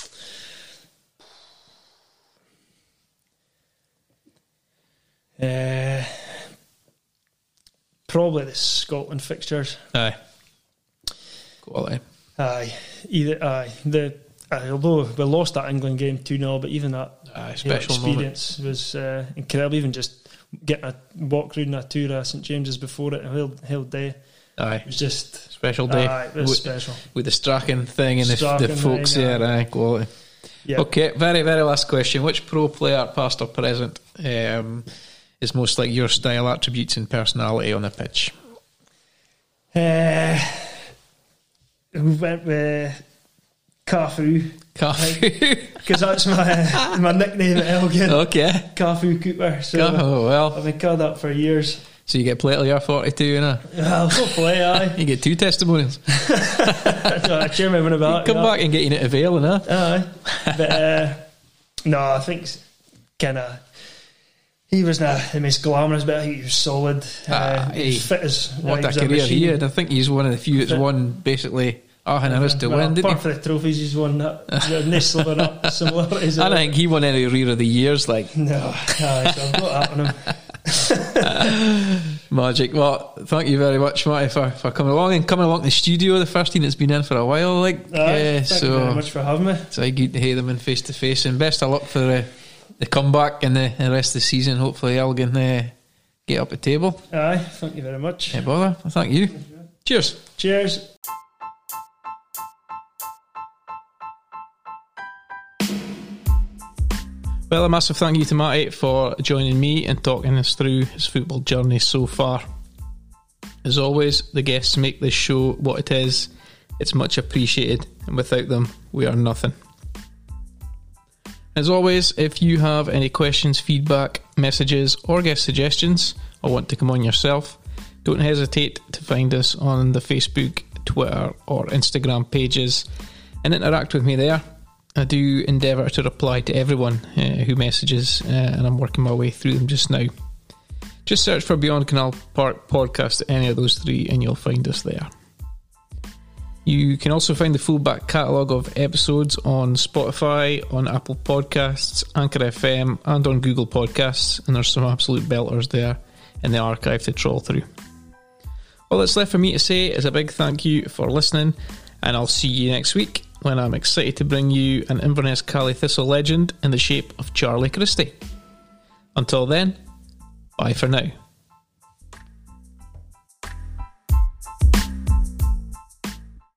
Uh, probably the Scotland fixtures. Aye. Quality. Aye. Either aye. The aye, although we lost that England game two nil, but even that aye, special experience moment. was uh, incredible. Even just getting a walk round a tour of St James's before it, a whole, whole day. Aye. It was just special day. Aye, it was with, special. With the Strachan thing and the, the folks thing, here, aye, quality. Yep. Okay, very, very last question. Which pro player, past or present, um, is most like your style, attributes and personality on the pitch? Uh, we went with Cafu. Cafu? Because that's my my nickname at Elgin. Okay. Cafu Cooper. So oh, well. I've been called that for years. So you get play till you're forty-two, innit? Well, hopefully, aye. You get two testimonials. I chairman win about Come yeah. back and get you into Vale, innit? Aye. But, uh, no, I think kind of... He was not the most glamorous, but he was solid. Ah, uh, he was fit as... What uh, a career he had. I think he's one of the few that's won, basically... Arhan Harris to well, win, didn't apart he? for the trophies he's won, that no slivering up similarities. I don't think he won any rear of the years, like. No, aye, so I've got that on him. Magic. Well, thank you very much, Matty, for, for coming along and coming along to the studio. The first team that's been in for a while, like. Aye, uh, thank so you very much for having me. It's a good to hear them in face to face, and best of luck for the, the comeback and the, the rest of the season. Hopefully, Elgin uh, get up the table. Aye, thank you very much. Yeah, bother. Thank you. Thank you. Cheers. Cheers. Well, a massive thank you to Matty for joining me and talking us through his football journey so far. As always, the guests make this show what it is. It's much appreciated, and without them, we are nothing. As always, if you have any questions, feedback, messages, or guest suggestions, or want to come on yourself, don't hesitate to find us on the Facebook, Twitter, or Instagram pages and interact with me there. I do endeavour to reply to everyone uh, who messages, uh, and I'm working my way through them just now. Just search for Beyond Canal Park Podcast at any of those three and you'll find us there. You can also find the full back catalogue of episodes on Spotify, on Apple Podcasts, Anchor F M and on Google Podcasts, and there's some absolute belters there in the archive to trawl through. All that's left for me to say is a big thank you for listening, and I'll see you next week when I'm excited to bring you an Inverness Caley Thistle legend in the shape of Charlie Christie. Until then, bye for now.